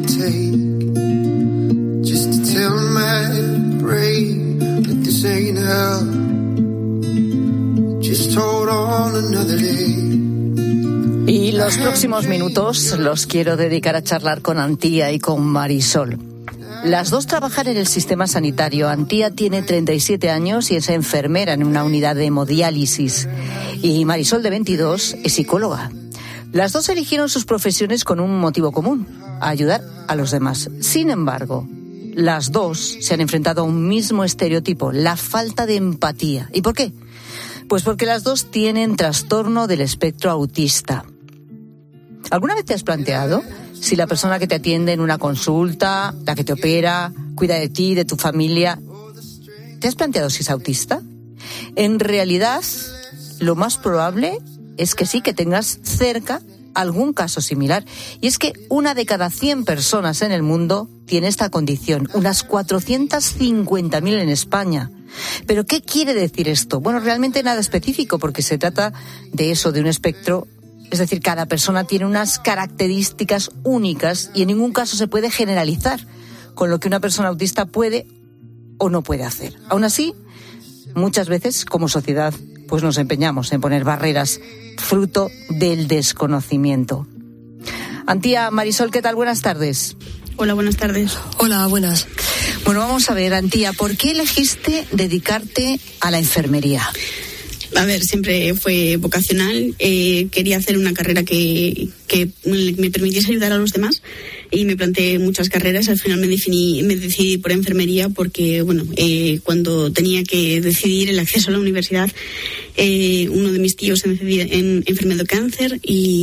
Y los próximos minutos los quiero dedicar a charlar con Antía y con Marisol. Las dos trabajan en el sistema sanitario. Antía tiene treinta y siete años y es enfermera en una unidad de hemodiálisis. Y Marisol, de veintidós, es psicóloga. Las dos eligieron sus profesiones con un motivo común: ayudar a los demás. Sin embargo, las dos se han enfrentado a un mismo estereotipo: la falta de empatía. ¿Y por qué? Pues porque las dos tienen trastorno del espectro autista. ¿Alguna vez te has planteado si la persona que te atiende en una consulta, la que te opera, cuida de ti, de tu familia, ¿te has planteado si es autista? En realidad, lo más probable es que sí, que tengas cerca algún caso similar. Y es que una de cada cien personas en el mundo tiene esta condición, unas cuatrocientas cincuenta mil en España. ¿Pero qué quiere decir esto? Bueno, realmente nada específico, porque se trata de eso, de un espectro. Es decir, cada persona tiene unas características únicas y en ningún caso se puede generalizar con lo que una persona autista puede o no puede hacer. Aún así, muchas veces, como sociedad, pues nos empeñamos en poner barreras fruto del desconocimiento. Antía, Marisol, ¿qué tal? Buenas tardes. Hola, buenas tardes. Hola, buenas. Bueno, vamos a ver, Antía, ¿por qué elegiste dedicarte a la enfermería? A ver, siempre fue vocacional. Eh, quería hacer una carrera que, que me permitiese ayudar a los demás y me planteé muchas carreras. Al final me definí, me decidí por enfermería porque, bueno, eh, cuando tenía que decidir el acceso a la universidad, eh, uno de mis tíos se en, enfermó de cáncer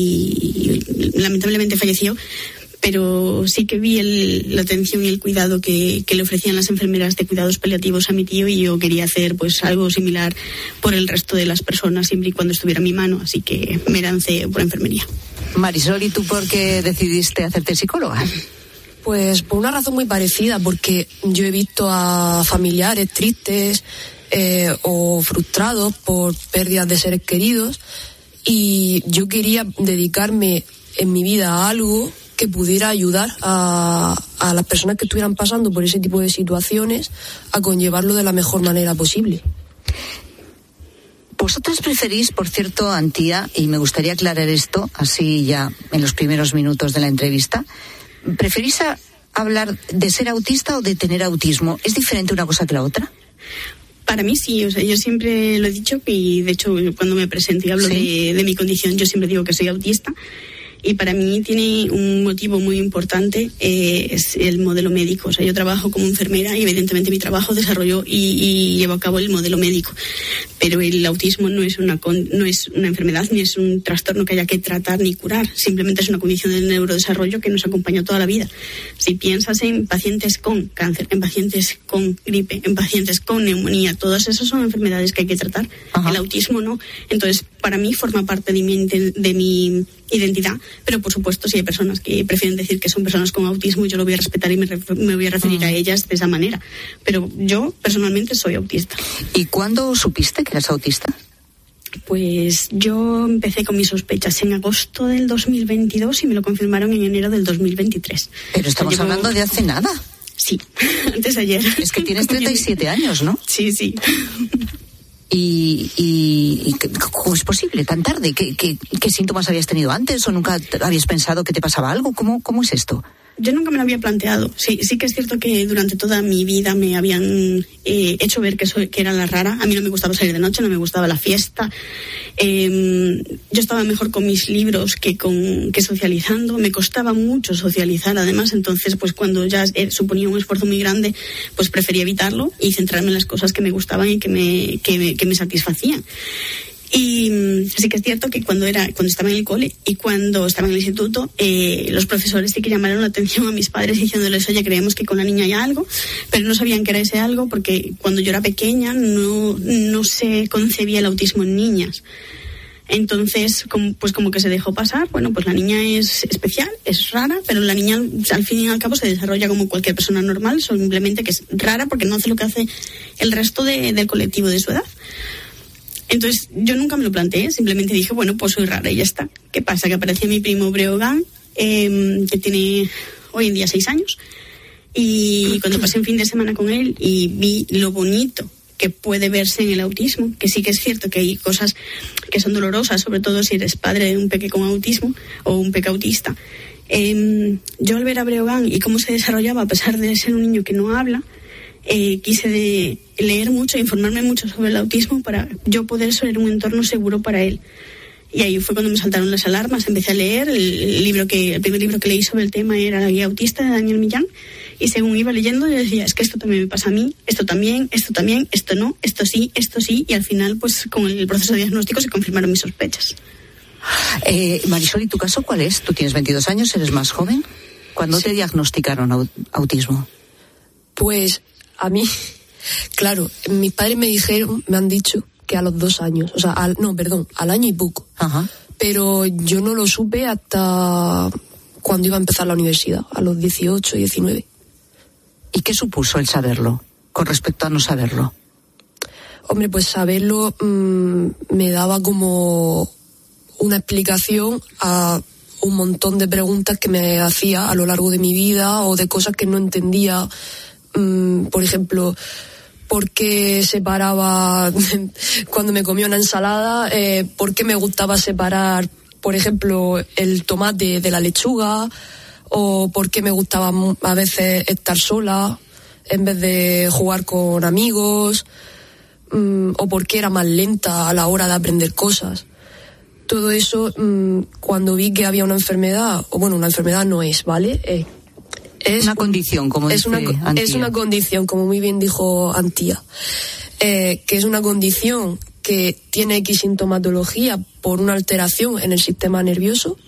y, y lamentablemente falleció. Pero sí que vi el, la atención y el cuidado que, que le ofrecían las enfermeras de cuidados paliativos a mi tío y yo quería hacer pues algo similar por el resto de las personas siempre y cuando estuviera a mi mano, así que me lancé por enfermería. Marisol, ¿y tú por qué decidiste hacerte psicóloga? Pues por una razón muy parecida, porque yo he visto a familiares tristes eh, o frustrados por pérdidas de seres queridos y yo quería dedicarme en mi vida a algo que pudiera ayudar a, a las personas que estuvieran pasando por ese tipo de situaciones a conllevarlo de la mejor manera posible. Vosotras preferís, por cierto, Antía, y me gustaría aclarar esto, así ya en los primeros minutos de la entrevista, ¿preferís a hablar de ser autista o de tener autismo? ¿Es diferente una cosa que la otra? Para mí sí, o sea, yo siempre lo he dicho y de hecho cuando me presento y hablo ¿Sí? de, de mi condición, yo siempre digo que soy autista. Y para mí tiene un motivo muy importante, eh, es el modelo médico. O sea, yo trabajo como enfermera y evidentemente mi trabajo desarrollo y, y llevo a cabo el modelo médico. Pero el autismo no es una con, no es una enfermedad ni es un trastorno que haya que tratar ni curar. Simplemente es una condición del neurodesarrollo que nos acompaña toda la vida. Si piensas en pacientes con cáncer, en pacientes con gripe, en pacientes con neumonía, todas esas son enfermedades que hay que tratar. Ajá. El autismo no. Entonces, para mí forma parte de mi, de mi identidad, pero por supuesto si hay personas que prefieren decir que son personas con autismo, yo lo voy a respetar y me, ref- me voy a referir mm. a ellas de esa manera, pero yo personalmente soy autista. ¿Y cuándo supiste que eras autista? Pues yo empecé con mis sospechas en agosto del dos mil veintidós y me lo confirmaron en enero del dos mil veintitrés. Pero estamos o sea, llevo... hablando de hace nada. Sí, antes de ayer. Es que tienes treinta y siete años, ¿no? Sí, sí. ¿Y, y, y cómo es posible tan tarde? ¿Qué, qué, ¿Qué síntomas habías tenido antes o nunca habías pensado que te pasaba algo? ¿Cómo, cómo es esto? Yo nunca me lo había planteado. Sí, sí que es cierto que durante toda mi vida me habían eh, hecho ver que, soy, que era la rara. A mí no me gustaba salir de noche, no me gustaba la fiesta. Eh, yo estaba mejor con mis libros que con que socializando. Me costaba mucho socializar, además. Entonces, pues cuando ya eh, suponía un esfuerzo muy grande, pues prefería evitarlo y centrarme en las cosas que me gustaban y que me, que me, que me satisfacían. Y sí que es cierto que cuando era cuando estaba en el cole y cuando estaba en el instituto, eh, los profesores sí que llamaron la atención a mis padres diciéndoles, oye, creemos que con la niña hay algo, pero no sabían qué era ese algo porque cuando yo era pequeña no, no se concebía el autismo en niñas. Entonces, como, pues como que se dejó pasar, bueno, pues la niña es especial, es rara, pero la niña al fin y al cabo se desarrolla como cualquier persona normal, simplemente que es rara porque no hace lo que hace el resto de, del colectivo de su edad. Entonces yo nunca me lo planteé, simplemente dije, bueno, pues soy rara y ya está. ¿Qué pasa? Que apareció mi primo Breogán, eh, que tiene hoy en día seis años, y cuando pasé un fin de semana con él y vi lo bonito que puede verse en el autismo, que sí que es cierto que hay cosas que son dolorosas, sobre todo si eres padre de un peque con autismo o un peque autista. Eh, yo al ver a Breogán y cómo se desarrollaba a pesar de ser un niño que no habla, Eh, quise de leer mucho, informarme mucho sobre el autismo para yo poder ser un entorno seguro para él. Y ahí fue cuando me saltaron las alarmas, empecé a leer, el, el libro que el primer libro que leí sobre el tema era La guía autista de Daniel Millán, y según iba leyendo yo decía, es que esto también me pasa a mí, esto también, esto también, esto no, esto sí, esto sí, y al final pues con el proceso de diagnóstico se confirmaron mis sospechas. Eh, Marisol, ¿y tu caso cuál es? Tú tienes veintidós años, eres más joven. ¿Cuándo sí. te diagnosticaron aut- autismo? Pues a mí, claro, mis padres me dijeron, me han dicho que a los dos años, o sea, al, no, perdón, al año y poco. Ajá. Pero yo no lo supe hasta cuando iba a empezar la universidad, a los dieciocho, diecinueve. ¿Y qué supuso el saberlo con respecto a no saberlo? Hombre, pues saberlo mmm, me daba como una explicación a un montón de preguntas que me hacía a lo largo de mi vida o de cosas que no entendía. Por ejemplo, por qué separaba cuando me comía una ensalada, eh, por qué me gustaba separar, por ejemplo, el tomate de la lechuga, o por qué me gustaba a veces estar sola en vez de jugar con amigos, um, o por qué era más lenta a la hora de aprender cosas. Todo eso, um, cuando vi que había una enfermedad, o bueno, una enfermedad no es, ¿vale? Eh, Es una condición, como es dice una, Antía. Es una condición, como muy bien dijo Antía, eh, que es una condición que tiene X sintomatología por una alteración en el sistema nervioso.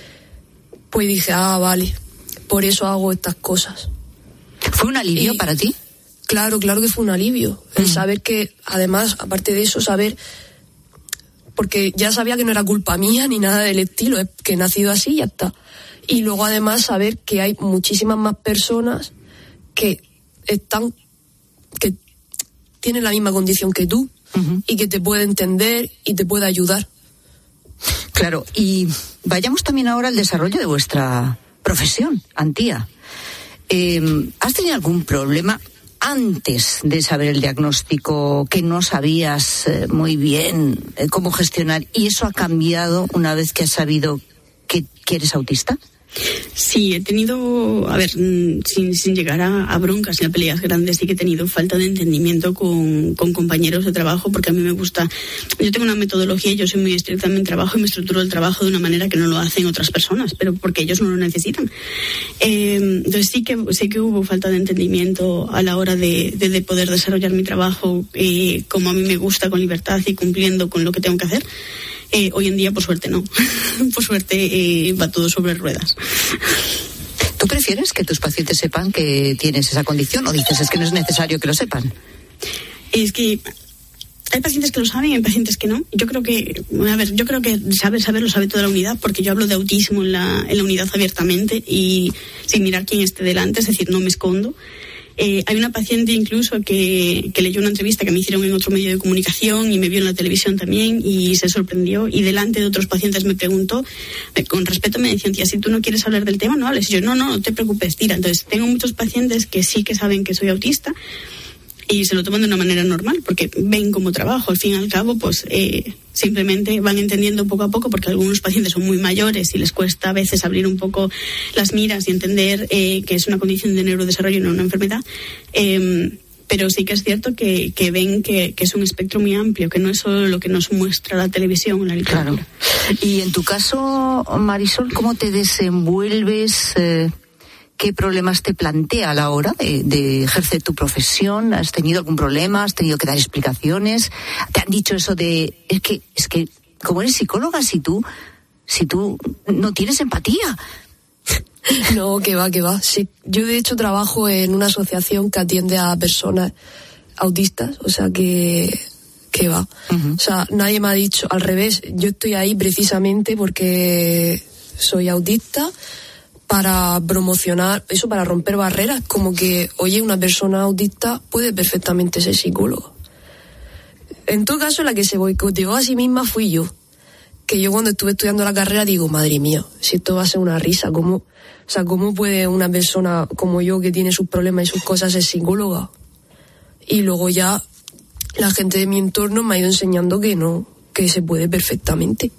Pues dije, ah, vale, por eso hago estas cosas. ¿Fue un alivio y, para ti? Claro, claro que fue un alivio. Mm. El saber que, además, aparte de eso, saber... Porque ya sabía que no era culpa mía ni nada del estilo, es que he nacido así y ya está. Y luego además saber que hay muchísimas más personas que están, que tienen la misma condición que tú, uh-huh. y que te puede entender y te puede ayudar. Claro, y vayamos también ahora al desarrollo de vuestra profesión, Antía. Eh, ¿Has tenido algún problema antes de saber el diagnóstico que no sabías eh, muy bien eh, cómo gestionar, y eso ha cambiado una vez que has sabido que, que eres autista? Sí, he tenido, a ver, sin, sin llegar a, a broncas y a peleas grandes, sí que he tenido falta de entendimiento con, con compañeros de trabajo, porque a mí me gusta, yo tengo una metodología, yo soy muy estricta en mi trabajo y me estructuro el trabajo de una manera que no lo hacen otras personas, pero porque ellos no lo necesitan. Eh, entonces sí que, sí que hubo falta de entendimiento a la hora de, de, de poder desarrollar mi trabajo eh, como a mí me gusta, con libertad y cumpliendo con lo que tengo que hacer. Eh, hoy en día, por suerte, no. Por suerte, eh, va todo sobre ruedas. ¿Tú prefieres que tus pacientes sepan que tienes esa condición o dices es que no es necesario que lo sepan? Es que hay pacientes que lo saben y hay pacientes que no. Yo creo que, a ver, yo creo que saber, saber lo sabe toda la unidad, porque yo hablo de autismo en la, en la unidad abiertamente y sin mirar quién esté delante, es decir, no me escondo. Eh, hay una paciente incluso que, que leyó una entrevista que me hicieron en otro medio de comunicación y me vio en la televisión también y se sorprendió, y delante de otros pacientes me preguntó, eh, con respeto me decían, tía, si tú no quieres hablar del tema, no hables. Y yo, no, no, no te preocupes, tira. Entonces tengo muchos pacientes que sí que saben que soy autista y se lo toman de una manera normal, porque ven como trabajo. Al fin y al cabo, pues eh, simplemente van entendiendo poco a poco, porque algunos pacientes son muy mayores y les cuesta a veces abrir un poco las miras y entender eh, que es una condición de neurodesarrollo y no una enfermedad. Eh, pero sí que es cierto que, que ven que, que es un espectro muy amplio, que no es solo lo que nos muestra la televisión o la literatura. Claro. Y en tu caso, Marisol, ¿cómo te desenvuelves? Eh... ¿Qué problemas te plantea a la hora de, de ejercer tu profesión? ¿Has tenido algún problema? ¿Has tenido que dar explicaciones? ¿Te han dicho eso de, es que, es que, como eres psicóloga, si tú, si tú no tienes empatía? No, que va, que va. Sí, yo de hecho trabajo en una asociación que atiende a personas autistas, o sea que, que va. Uh-huh. O sea, nadie me ha dicho, al revés, yo estoy ahí precisamente porque soy autista, para promocionar eso, para romper barreras, como que, oye, una persona autista puede perfectamente ser psicólogo. En todo caso, la que se boicoteó a sí misma fui yo, que yo cuando estuve estudiando la carrera digo, madre mía, si esto va a ser una risa, ¿cómo, o sea, cómo puede una persona como yo, que tiene sus problemas y sus cosas, ser psicóloga? Y luego ya la gente de mi entorno me ha ido enseñando que no, que se puede perfectamente.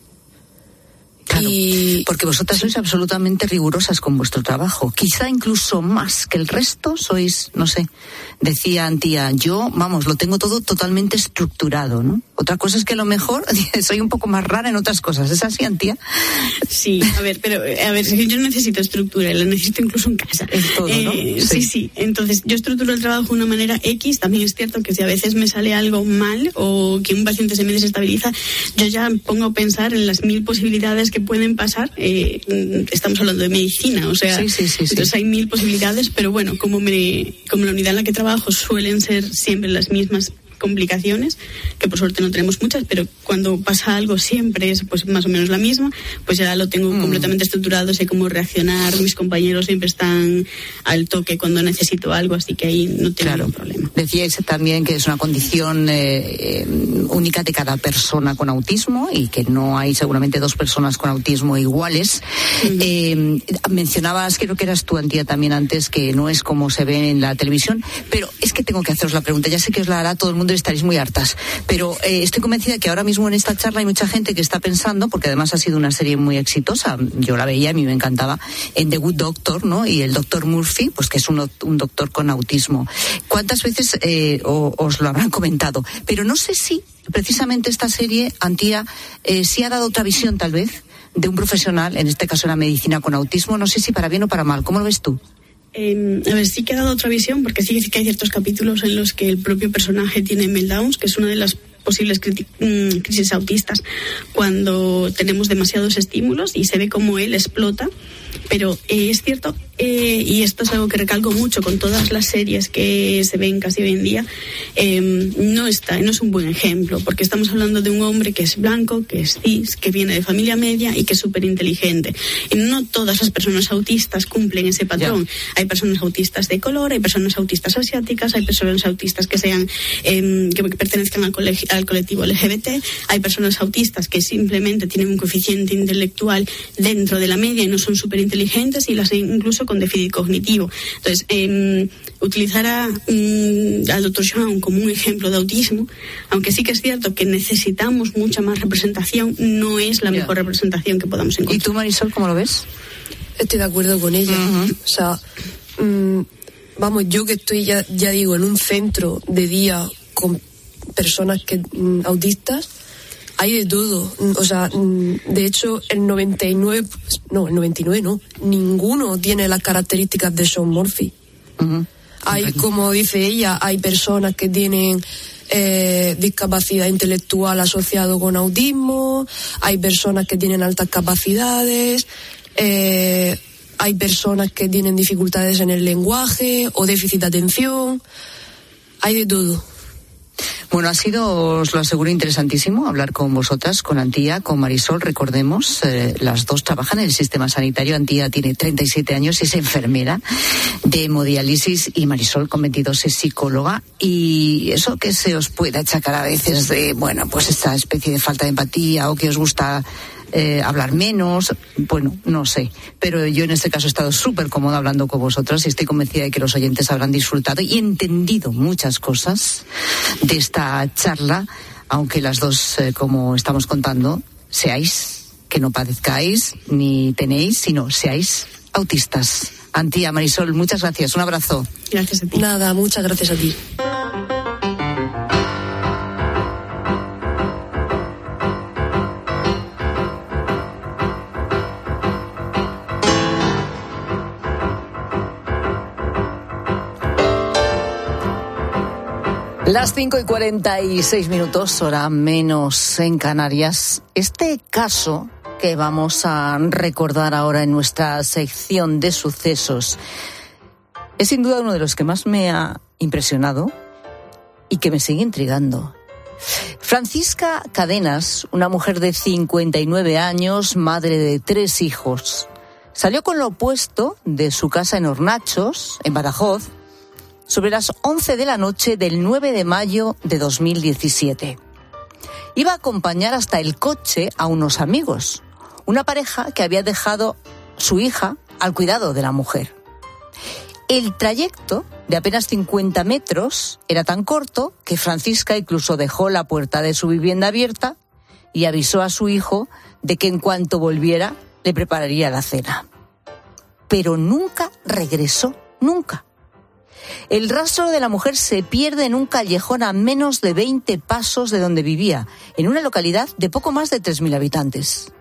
Claro, y... porque vosotras sois absolutamente rigurosas con vuestro trabajo, quizá incluso más que el resto. Sois, no sé, decía Antía, yo, vamos, lo tengo todo totalmente estructurado, ¿no? Otra cosa es que a lo mejor soy un poco más rara en otras cosas. ¿Es así, Antía? Sí, a ver, pero a ver, yo necesito estructura, la necesito incluso en casa. Es todo, ¿no? Eh, sí. sí, sí. Entonces, yo estructuro el trabajo de una manera X. También es cierto que si a veces me sale algo mal o que un paciente se me desestabiliza, yo ya pongo a pensar en las mil posibilidades que pueden pasar. Eh, estamos hablando de medicina, o sea, sí, sí, sí, entonces sí. hay mil posibilidades, pero bueno, como me, como la unidad en la que trabajo suelen ser siempre las mismas complicaciones, que por suerte no tenemos muchas, pero cuando pasa algo siempre es pues más o menos la misma, pues ya lo tengo mm. completamente estructurado, sé cómo reaccionar, mis compañeros siempre están al toque cuando necesito algo, así que ahí no tengo claro. ningún problema. Decíais también que es una condición eh, única de cada persona con autismo y que no hay seguramente dos personas con autismo iguales. Mm. Eh, mencionabas, creo que eras tú, Antía, también antes, que no es como se ve en la televisión, pero es que tengo que haceros la pregunta, ya sé que os la hará todo el mundo, estaréis muy hartas, pero eh, estoy convencida que ahora mismo en esta charla hay mucha gente que está pensando, porque además ha sido una serie muy exitosa, yo la veía, a mí me encantaba, en The Good Doctor, ¿no? Y el doctor Murphy, pues que es un, un doctor con autismo. ¿Cuántas veces eh, o, os lo habrán comentado? Pero no sé si precisamente esta serie, Antía, eh, sí ha dado otra visión tal vez de un profesional, en este caso en la medicina con autismo, no sé si para bien o para mal. ¿Cómo lo ves tú? Eh, a ver, sí que ha dado otra visión, porque sí que hay ciertos capítulos en los que el propio personaje tiene meltdowns, que es una de las posibles cri- crisis autistas, cuando tenemos demasiados estímulos y se ve cómo él explota. Pero eh, es cierto, eh, y esto es algo que recalco mucho con todas las series que se ven casi hoy en día, eh, no está, no es un buen ejemplo, porque estamos hablando de un hombre que es blanco, que es cis, que viene de familia media y que es súper inteligente. Y no todas las personas autistas cumplen ese patrón. Yeah. Hay personas autistas de color, hay personas autistas asiáticas, hay personas autistas que sean eh, que pertenezcan al, cole- al colectivo L G B T, hay personas autistas que simplemente tienen un coeficiente intelectual dentro de la media y no son súper inteligentes, y las hay incluso con déficit cognitivo. Entonces, eh, utilizar a, um, al doctor Joan como un ejemplo de autismo, aunque sí que es cierto que necesitamos mucha más representación, no es la yeah. mejor representación que podamos encontrar. ¿Y tú, Marisol, cómo lo ves? Estoy de acuerdo con ella. Uh-huh. O sea, mmm, vamos, yo que estoy, ya, ya digo, en un centro de día con personas que mmm, autistas, hay de todo. O sea, de hecho, el noventa y nueve, no, el noventa y nueve no, ninguno tiene las características de Shaun Murphy. Uh-huh. Hay, como dice ella, hay personas que tienen eh, discapacidad intelectual asociado con autismo, hay personas que tienen altas capacidades, eh, hay personas que tienen dificultades en el lenguaje o déficit de atención, hay de todo. Bueno, ha sido, os lo aseguro, interesantísimo hablar con vosotras, con Antía, con Marisol. Recordemos, eh, las dos trabajan en el sistema sanitario. Antía tiene treinta y siete años y es enfermera de hemodiálisis, y Marisol, con veintidós, es psicóloga. Y eso que se os puede achacar a veces de, bueno, pues esta especie de falta de empatía, o que os gusta Eh, hablar menos, bueno, no sé, pero yo en este caso he estado súper cómoda hablando con vosotros y estoy convencida de que los oyentes habrán disfrutado y entendido muchas cosas de esta charla, aunque las dos, eh, como estamos contando, seáis, que no padezcáis ni tenéis, sino seáis autistas. Antía, Marisol, muchas gracias, un abrazo. Gracias a ti. Nada, muchas gracias a ti. Las cinco y cuarenta y seis minutos, hora menos en Canarias. Este caso que vamos a recordar ahora en nuestra sección de sucesos es sin duda uno de los que más me ha impresionado y que me sigue intrigando. Francisca Cadenas, una mujer de cincuenta y nueve años, madre de tres hijos, salió con lo opuesto de su casa en Hornachos, en Badajoz, sobre las once de la noche del nueve de mayo de dos mil diecisiete. Iba a acompañar hasta el coche a unos amigos, una pareja que había dejado su hija al cuidado de la mujer. El trayecto, de apenas cincuenta metros, era tan corto que Francisca incluso dejó la puerta de su vivienda abierta y avisó a su hijo de que en cuanto volviera le prepararía la cena. Pero nunca regresó, nunca. El rastro de la mujer se pierde en un callejón a menos de veinte pasos de donde vivía, en una localidad de poco más de tres mil habitantes.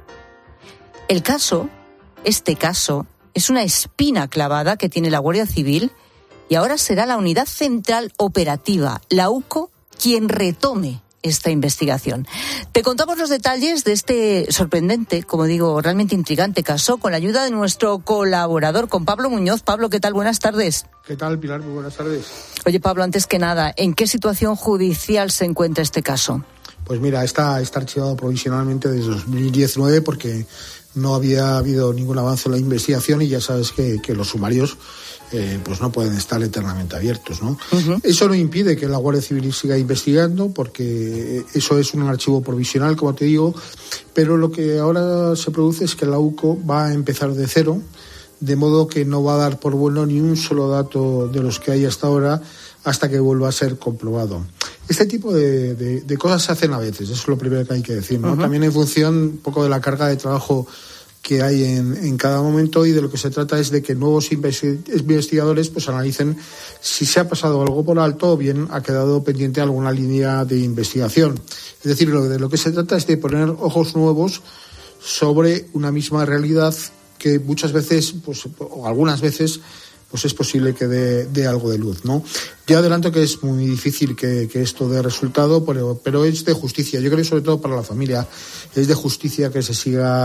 El caso, este caso, es una espina clavada que tiene la Guardia Civil y ahora será la Unidad Central Operativa, la U C O, quien retome esta investigación. Te contamos los detalles de este sorprendente, como digo, realmente intrigante caso con la ayuda de nuestro colaborador, con Pablo Muñoz. Pablo, ¿qué tal? Buenas tardes. ¿Qué tal, Pilar? Muy buenas tardes. Oye, Pablo, antes que nada, ¿en qué situación judicial se encuentra este caso? Pues mira, está, está archivado provisionalmente desde dos mil diecinueve porque no había habido ningún avance en la investigación y ya sabes que, que los sumarios eh, pues no pueden estar eternamente abiertos, ¿no? Uh-huh. Eso no impide que la Guardia Civil siga investigando porque eso es un archivo provisional, como te digo, pero lo que ahora se produce es que la U C O va a empezar de cero, de modo que no va a dar por bueno ni un solo dato de los que hay hasta ahora hasta que vuelva a ser comprobado. Este tipo de, de, de cosas se hacen a veces, eso es lo primero que hay que decir, ¿no? Uh-huh. También en función un poco de la carga de trabajo que hay en, en cada momento, y de lo que se trata es de que nuevos investigadores pues analicen si se ha pasado algo por alto o bien ha quedado pendiente alguna línea de investigación. Es decir, lo, de lo que se trata es de poner ojos nuevos sobre una misma realidad que muchas veces, pues, o algunas veces, pues es posible que dé, dé algo de luz, ¿no? Ya adelanto que es muy difícil que, que esto dé resultado, pero, pero es de justicia. Yo creo que sobre todo para la familia es de justicia que se siga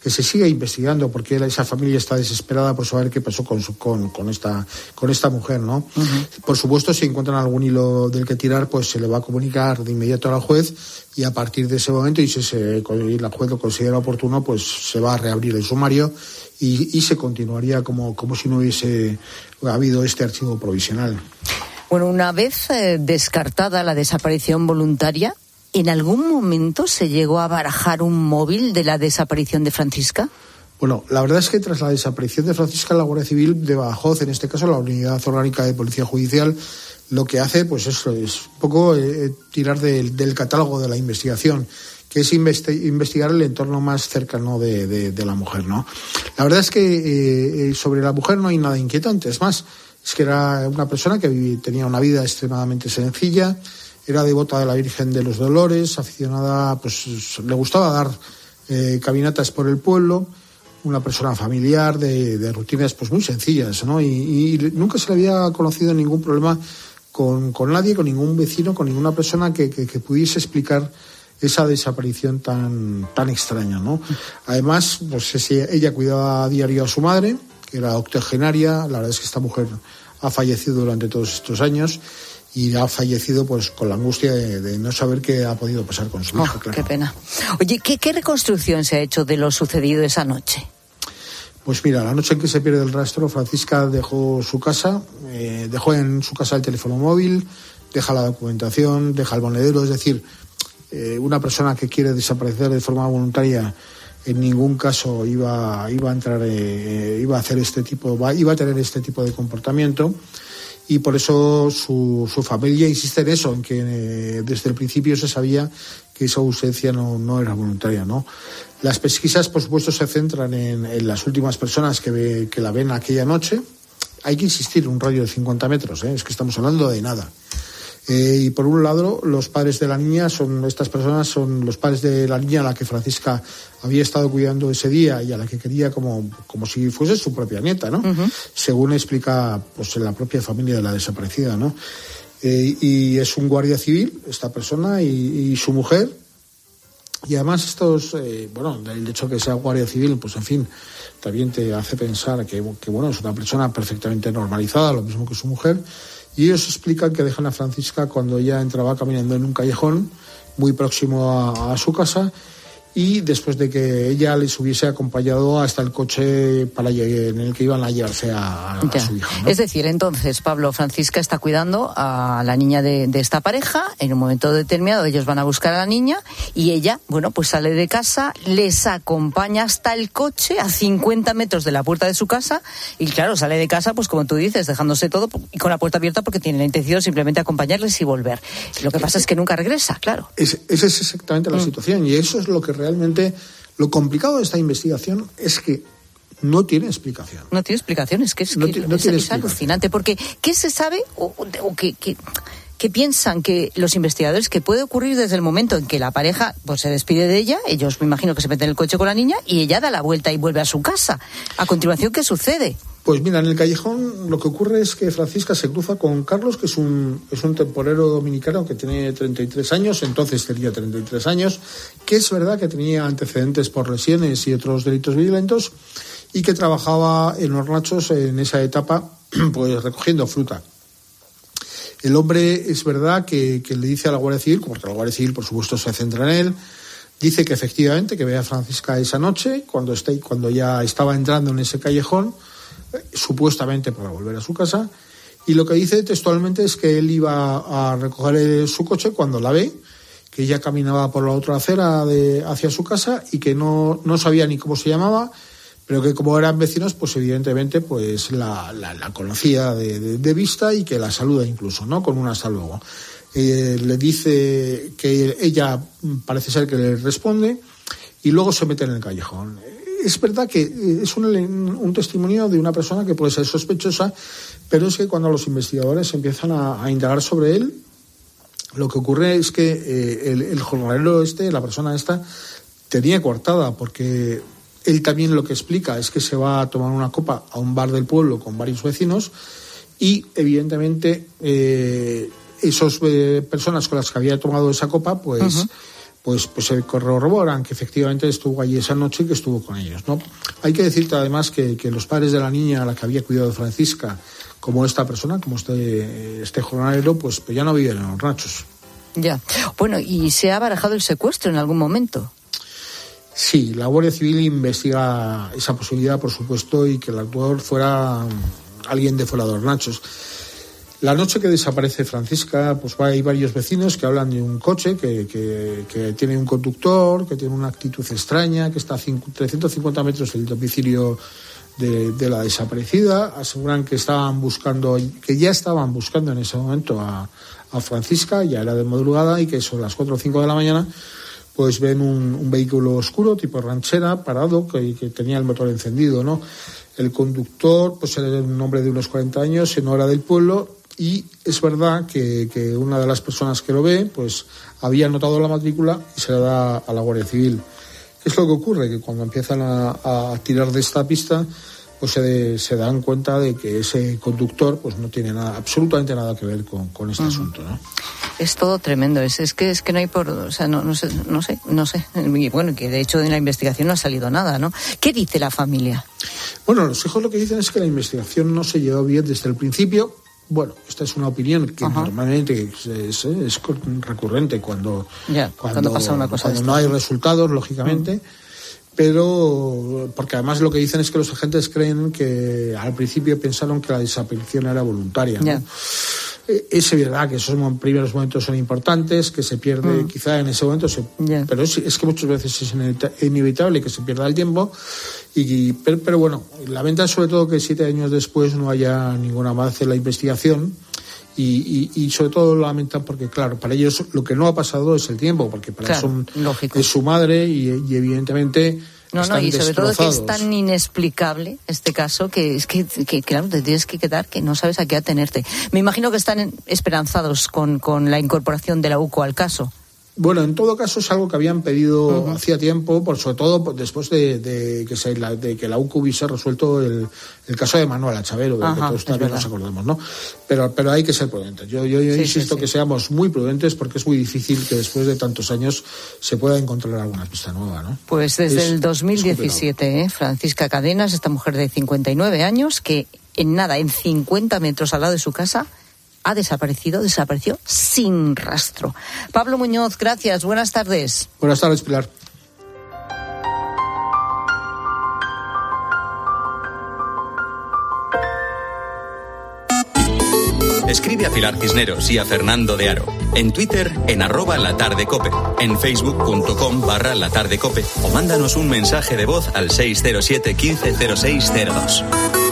que se siga investigando, porque esa familia está desesperada por saber qué pasó con su, con, con esta con esta mujer, ¿no? Uh-huh. Por supuesto, si encuentran algún hilo del que tirar, pues se le va a comunicar de inmediato a la juez, y a partir de ese momento, y si se, y la juez lo considera oportuno, pues se va a reabrir el sumario y, y se continuaría como, como si no hubiese habido este archivo provisional. Bueno, una vez eh, descartada la desaparición voluntaria, ¿en algún momento se llegó a barajar un móvil de la desaparición de Francisca? Bueno, la verdad es que tras la desaparición de Francisca, la Guardia Civil de Badajoz, en este caso la Unidad Orgánica de Policía Judicial, lo que hace pues eso es un poco eh, tirar de, del catálogo de la investigación, que es investi- investigar el entorno más cercano de, de, de la mujer, ¿no? La verdad es que eh, sobre la mujer no hay nada inquietante, es más, es que era una persona que viví, tenía una vida extremadamente sencilla, era devota de la Virgen de los Dolores, aficionada, pues le gustaba dar eh, caminatas por el pueblo, una persona familiar, de, de rutinas pues muy sencillas, ¿no? Y, y nunca se le había conocido ningún problema con, con nadie, con ningún vecino, con ninguna persona que, que, que pudiese explicar esa desaparición tan, tan extraña, ¿no? Además, pues ese, ella cuidaba a diario a su madre, que era octogenaria. La verdad es que esta mujer ha fallecido durante todos estos años y ha fallecido pues con la angustia de, de no saber qué ha podido pasar con su hija. Oh, claro. Qué pena. Oye, ¿qué, ¿qué reconstrucción se ha hecho de lo sucedido esa noche? Pues mira, la noche en que se pierde el rastro, Francisca dejó su casa, eh, dejó en su casa el teléfono móvil, deja la documentación, deja el monedero, es decir, eh, una persona que quiere desaparecer de forma voluntaria en ningún caso iba, iba a entrar, eh, iba a hacer este tipo, iba a tener este tipo de comportamiento. Y por eso su, su familia insiste en eso, en que eh, desde el principio se sabía que esa ausencia no, no era voluntaria, ¿no? Las pesquisas, por supuesto, se centran en, en las últimas personas que, ve, que la ven aquella noche. Hay que insistir, un radio de cincuenta metros, ¿eh? Es que estamos hablando de nada. Eh, y por un lado, los padres de la niña son, estas personas son los padres de la niña a la que Francisca había estado cuidando ese día y a la que quería como, como si fuese su propia nieta, ¿no? Uh-huh. Según explica, pues, la propia familia de la desaparecida, ¿no? Eh, y es un guardia civil, esta persona, y, y su mujer. Y además estos, eh, bueno, el hecho de que sea guardia civil, pues en fin, también te hace pensar que, que bueno, es una persona perfectamente normalizada, lo mismo que su mujer. Y ellos explican que dejan a Francisca cuando ella entraba caminando en un callejón muy próximo a, a su casa, y después de que ella les hubiese acompañado hasta el coche para en el que iban a llevarse a, a su hija, ¿no? Es decir, entonces, Pablo, Francisca está cuidando a la niña de, de esta pareja. En un momento determinado ellos van a buscar a la niña y ella, bueno, pues sale de casa, les acompaña hasta el coche a cincuenta metros de la puerta de su casa, y claro, sale de casa, pues como tú dices, dejándose todo y con la puerta abierta porque tiene la intención simplemente de acompañarles y volver. Lo que pasa es que nunca regresa, claro. Es, esa es exactamente la mm. situación, y eso es lo que realmente lo complicado de esta investigación es que no tiene explicación. No tiene explicación, es que es, no que tiene, no es, tiene es alucinante, porque ¿qué se sabe o, o que, que, que piensan que los investigadores que puede ocurrir desde el momento en que la pareja pues se despide de ella? Ellos me imagino que se meten en el coche con la niña y ella da la vuelta y vuelve a su casa. A continuación, ¿qué sucede? Pues mira, en el callejón lo que ocurre es que Francisca se cruza con Carlos, que es un, es un temporero dominicano que tiene treinta y tres años, entonces tenía treinta y tres años, que es verdad que tenía antecedentes por lesiones y otros delitos violentos, y que trabajaba en hornachos en esa etapa, pues recogiendo fruta. El hombre es verdad que, que le dice a la Guardia Civil, porque la Guardia Civil por supuesto se centra en él, dice que efectivamente que ve a Francisca esa noche, cuando, está, cuando ya estaba entrando en ese callejón, supuestamente para volver a su casa, y lo que dice textualmente es que él iba a recoger su coche cuando la ve, que ella caminaba por la otra acera de, hacia su casa, y que no, no sabía ni cómo se llamaba, pero que como eran vecinos, pues evidentemente pues la, la, la conocía de, de, de vista, y que la saluda incluso, ¿no? Con un hasta luego. Eh, le dice que ella parece ser que le responde, y luego se mete en el callejón. Es verdad que es un, un testimonio de una persona que puede ser sospechosa, pero es que cuando los investigadores empiezan a, a indagar sobre él, lo que ocurre es que eh, el, el jornalero este, la persona esta, tenía coartada, porque él también lo que explica es que se va a tomar una copa a un bar del pueblo con varios vecinos, y evidentemente eh, esas eh, personas con las que había tomado esa copa, pues... Uh-huh. pues, pues se corroboran que efectivamente estuvo allí esa noche y que estuvo con ellos, ¿no? Hay que decirte además que, que los padres de la niña a la que había cuidado Francisca, como esta persona, como este, este jornalero, pues, pues ya no viven en los ranchos. Ya. Bueno, ¿y se ha barajado el secuestro en algún momento? Sí, la Guardia Civil investiga esa posibilidad, por supuesto, y que el autor fuera alguien de fuera de los ranchos. La noche que desaparece Francisca, pues hay varios vecinos que hablan de un coche que, que, que tiene un conductor, que tiene una actitud extraña, que está a trescientos cincuenta metros del domicilio de, de la desaparecida. Aseguran que estaban buscando, que ya estaban buscando en ese momento a, a Francisca, ya era de madrugada, y que son las cuatro o cinco de la mañana, pues ven un, un vehículo oscuro tipo ranchera parado que, que tenía el motor encendido, ¿no? El conductor, pues era un hombre de unos cuarenta años, no era del pueblo. Y es verdad que, que una de las personas que lo ve, pues había anotado la matrícula y se la da a la Guardia Civil. ¿Qué es lo que ocurre? Que cuando empiezan a, a tirar de esta pista, pues se, se dan cuenta de que ese conductor pues no tiene nada, absolutamente nada que ver con, con este uh-huh. asunto, ¿no? Es todo tremendo, es, es que es que no hay por, o sea, no, no sé, no sé, no sé. Y bueno, que de hecho en la investigación no ha salido nada, ¿no? ¿Qué dice la familia? Bueno, los hijos lo que dicen es que la investigación no se llevó bien desde el principio. Bueno, esta es una opinión que Ajá. normalmente es, es, es recurrente cuando, ya, cuando, cuando pasa una cosa cuando no hay resultados, lógicamente, mm. pero porque además lo que dicen es que los agentes creen que al principio pensaron que la desaparición era voluntaria, ¿no? Ya. Es verdad que esos primeros momentos son importantes, que se pierde, mm. quizá en ese momento, se, yeah. pero es, es que muchas veces es inevitable que se pierda el tiempo, y, pero, pero bueno, lamentan sobre todo que siete años después no haya ningún avance en la investigación, y, y, y sobre todo lo lamentan porque, claro, para ellos lo que no ha pasado es el tiempo, porque para claro, ellos es su madre y, y evidentemente... No, no, y sobre todo que es tan inexplicable este caso que es que, que, claro, te tienes que quedar que no sabes a qué atenerte. Me imagino que están esperanzados con, con la incorporación de la U C O al caso. Bueno, en todo caso es algo que habían pedido uh-huh. hacía tiempo, por sobre todo después de, de, que, se, la, de que la U C O hubiese resuelto el, el caso de Manuela Chavero, de que todos también nos acordamos, ¿no? Pero, pero hay que ser prudentes. Yo, yo, yo sí, insisto sí, sí. que seamos muy prudentes porque es muy difícil que después de tantos años se pueda encontrar alguna pista nueva, ¿no? Pues desde es, el dos mil diecisiete, ¿eh? Francisca Cadenas, esta mujer de cincuenta y nueve años, que en nada, en cincuenta metros al lado de su casa, ha desaparecido, desapareció sin rastro. Pablo Muñoz, gracias, buenas tardes. Buenas tardes, Pilar. Escribe a Pilar Cisneros y a Fernando de Aro. En Twitter, en arroba latardecope. En facebook.com barra latardecope. O mándanos un mensaje de voz al seis cero siete, quince, cero seis cero dos.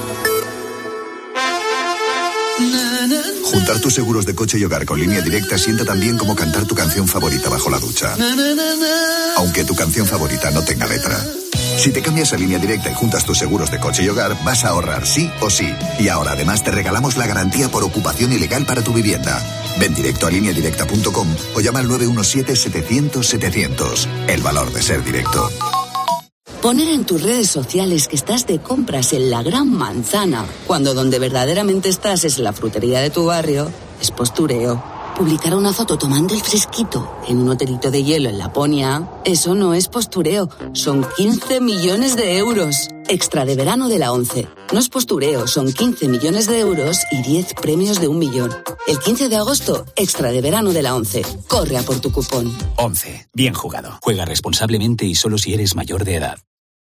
Juntar tus seguros de coche y hogar con Línea Directa sienta tan bien como cantar tu canción favorita bajo la ducha. Aunque tu canción favorita no tenga letra. Si te cambias a Línea Directa y juntas tus seguros de coche y hogar, vas a ahorrar sí o sí. Y ahora además te regalamos la garantía por ocupación ilegal para tu vivienda. Ven directo a línea directa punto com o llama al nueve uno siete, setecientos, setecientos. El valor de ser directo. Poner en tus redes sociales que estás de compras en la Gran Manzana, cuando donde verdaderamente estás es en la frutería de tu barrio, es postureo. Publicar una foto tomando el fresquito en un hotelito de hielo en Laponia, eso no es postureo, son quince millones de euros. Extra de verano de la ONCE. No es postureo, son quince millones de euros y diez premios de un millón. El quince de agosto, extra de verano de la ONCE. Corre a por tu cupón. ONCE. Bien jugado. Juega responsablemente y solo si eres mayor de edad.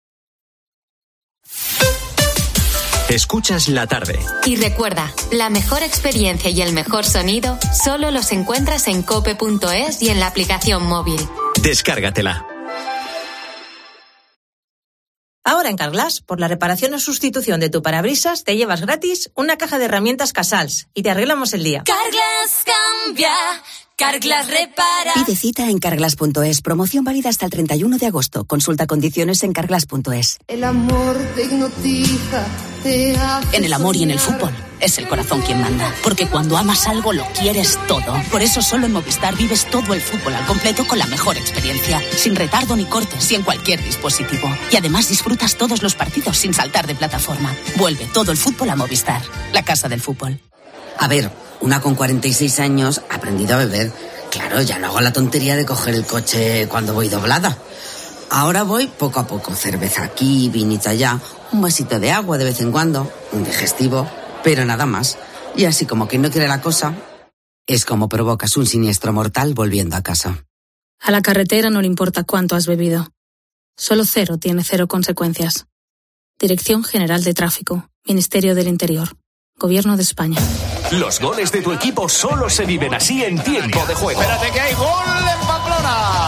Escuchas la tarde. Y recuerda, la mejor experiencia y el mejor sonido solo los encuentras en cope punto es y en la aplicación móvil. Descárgatela. Ahora en Carglass, por la reparación o sustitución de tu parabrisas, te llevas gratis una caja de herramientas Casals y te arreglamos el día. Carglass cambia, Carglass repara. Pide cita en carglass punto es. Promoción válida hasta el treinta y uno de agosto. Consulta condiciones en carglass punto es. El amor te hipnotiza, te hace En el amor y en el fútbol es el corazón quien manda. Porque cuando amas algo lo quieres todo. Por eso solo en Movistar vives todo el fútbol al completo con la mejor experiencia. Sin retardo ni cortes y en cualquier dispositivo. Y además disfrutas todos los partidos sin saltar de plataforma. Vuelve todo el fútbol a Movistar. La casa del fútbol. A ver, una con cuarenta y seis años ha aprendido a beber. Claro Claro, ya no hago la tontería de coger el coche cuando voy doblada. Ahora voy poco a poco, cerveza aquí, vinito allá, un vasito de agua de vez en cuando, un digestivo, pero nada más. Y así como quien no quiere la cosa, es como provocas un siniestro mortal volviendo a casa. A la carretera no le importa cuánto has bebido. Solo cero tiene cero consecuencias. Dirección General de Tráfico, Ministerio del Interior, Gobierno de España. Los goles de tu equipo solo se viven así en tiempo de juego. Espérate que hay gol en Pamplona.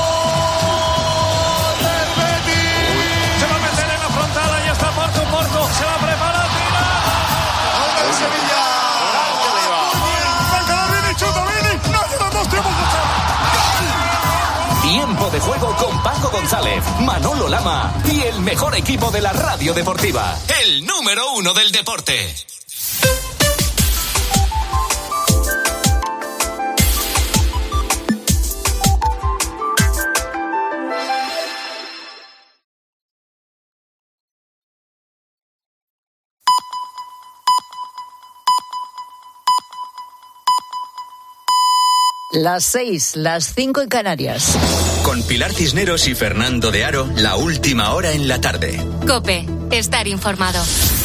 Se va a meter en la frontal, ya está Marco Porto, se va a preparar, tira. ¡Gol del Sevilla! ¡Venga, Vini, chuta, Vini! ¡No llevamos tiempo! Tiempo de juego con Paco González, Manolo Lama y el mejor equipo de la radio deportiva. El número uno del deporte. Las seis, las cinco en Canarias. Con Pilar Cisneros y Fernando de Aro, la última hora en la tarde. COPE, estar informado.